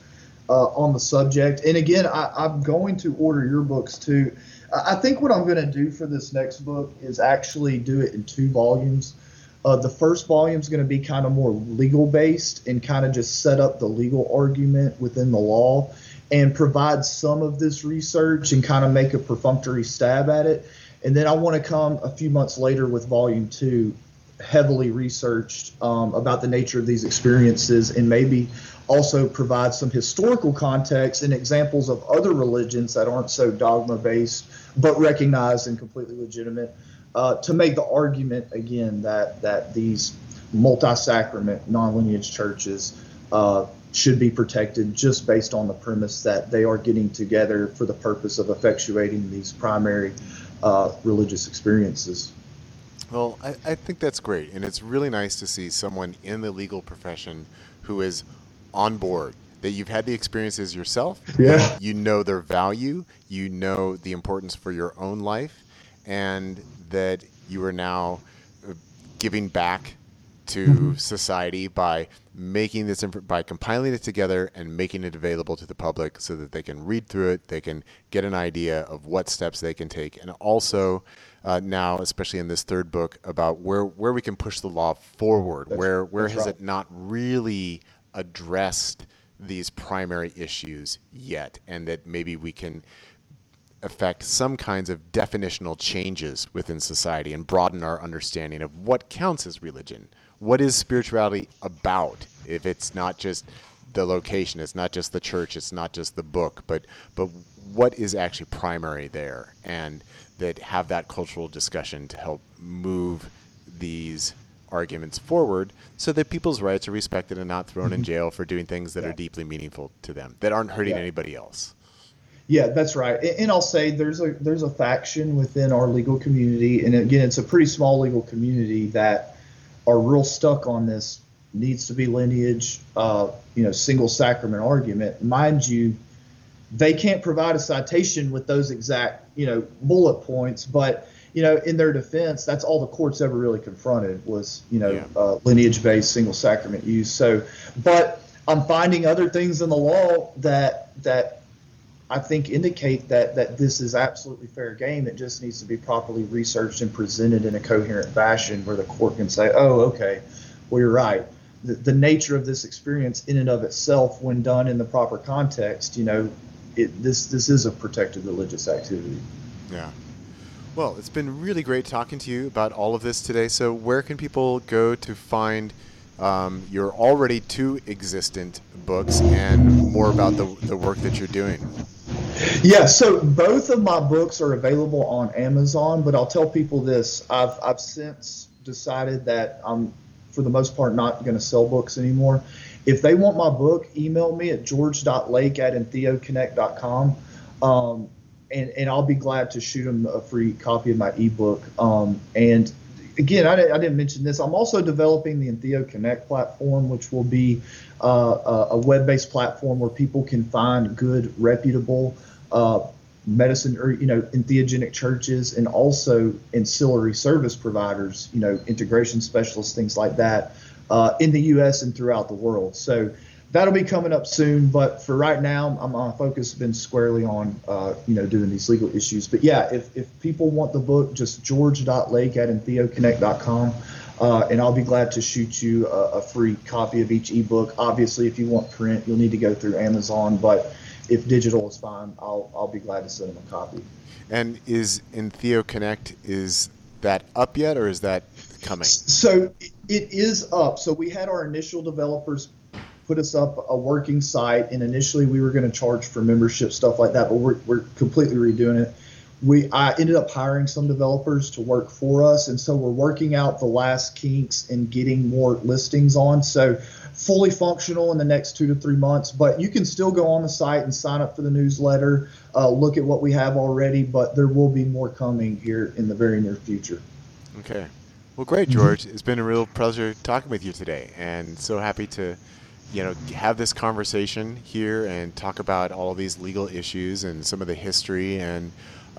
on the subject. And again, I'm going to order your books too. I think what I'm going to do for this next book is actually do it in 2 volumes. The first volume is going to be kind of more legal based and kind of just set up the legal argument within the law and provide some of this research and kind of make a perfunctory stab at it. And then I want to come a few months later with volume 2, heavily researched about the nature of these experiences, and maybe also provide some historical context and examples of other religions that aren't so dogma based but recognized and completely legitimate, to make the argument again that these multi-sacrament non-lineage churches should be protected just based on the premise that they are getting together for the purpose of effectuating these primary religious experiences. Well, I think that's great, and it's really nice to see someone in the legal profession who is on board, that you've had the experiences yourself, Yeah. you know their value, you know the importance for your own life, and that you are now giving back to society by making this, by compiling it together and making it available to the public so that they can read through it, they can get an idea of what steps they can take, and also now, especially in this third book, about where we can push the law forward, where has it not really addressed these primary issues yet, and that maybe we can affect some kinds of definitional changes within society and broaden our understanding of what counts as religion. What is spirituality about? If it's not just the location, it's not just the church, it's not just the book, but what is actually primary there, and that have that cultural discussion to help move these arguments forward so that people's rights are respected and not thrown in jail for doing things that are deeply meaningful to them, that aren't hurting anybody else. Yeah, that's right. And I'll say there's a faction within our legal community, and again, it's a pretty small legal community, that are real stuck on this needs to be lineage, single sacrament argument. Mind you, they can't provide a citation with those exact, bullet points, but in their defense, that's all the courts ever really confronted was, lineage-based single sacrament use. So, but I'm finding other things in the law that I think indicate that this is absolutely fair game. It just needs to be properly researched and presented in a coherent fashion where the court can say, oh, okay, well, you're right. The nature of this experience in and of itself, when done in the proper context, this is a protected religious activity. Yeah. Well, it's been really great talking to you about all of this today. So where can people go to find your already 2 existent books and more about the work that you're doing? Yeah, so both of my books are available on Amazon, but I'll tell people this. I've since decided that I'm, for the most part, not going to sell books anymore. If they want my book, email me at george.lake@entheoconnect.com. And I'll be glad to shoot them a free copy of my ebook. And again, I didn't mention this. I'm also developing the Entheo Connect platform, which will be a web-based platform where people can find good, reputable medicine or entheogenic churches, and also ancillary service providers, integration specialists, things like that, in the U.S. and throughout the world. So that'll be coming up soon, but for right now, my focus has been squarely on, doing these legal issues. But yeah, if people want the book, just george.lake@entheoconnect.com, and I'll be glad to shoot you a free copy of each ebook. Obviously, if you want print, you'll need to go through Amazon, but if digital is fine, I'll be glad to send them a copy. And is Entheo Connect, is that up yet, or is that coming? So it is up. So we had our initial developers put us up a working site, and initially we were going to charge for membership, stuff like that, but we're completely redoing it. I ended up hiring some developers to work for us, and so we're working out the last kinks and getting more listings on. So fully functional in the next 2 to 3 months, but you can still go on the site and sign up for the newsletter, look at what we have already, but there will be more coming here in the very near future. Okay. Well, great, George. It's been a real pleasure talking with you today, and so happy to have this conversation here and talk about all of these legal issues and some of the history and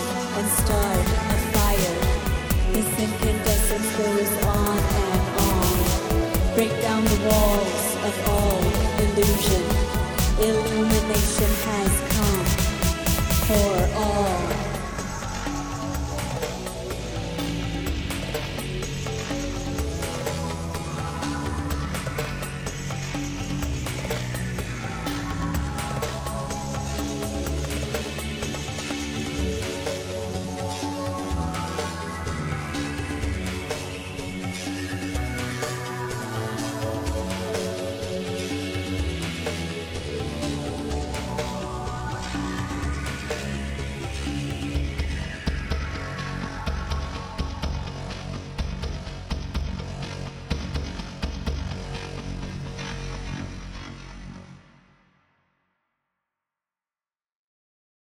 science goes on and on. Break down the walls of all illusion. Illumination has come for all.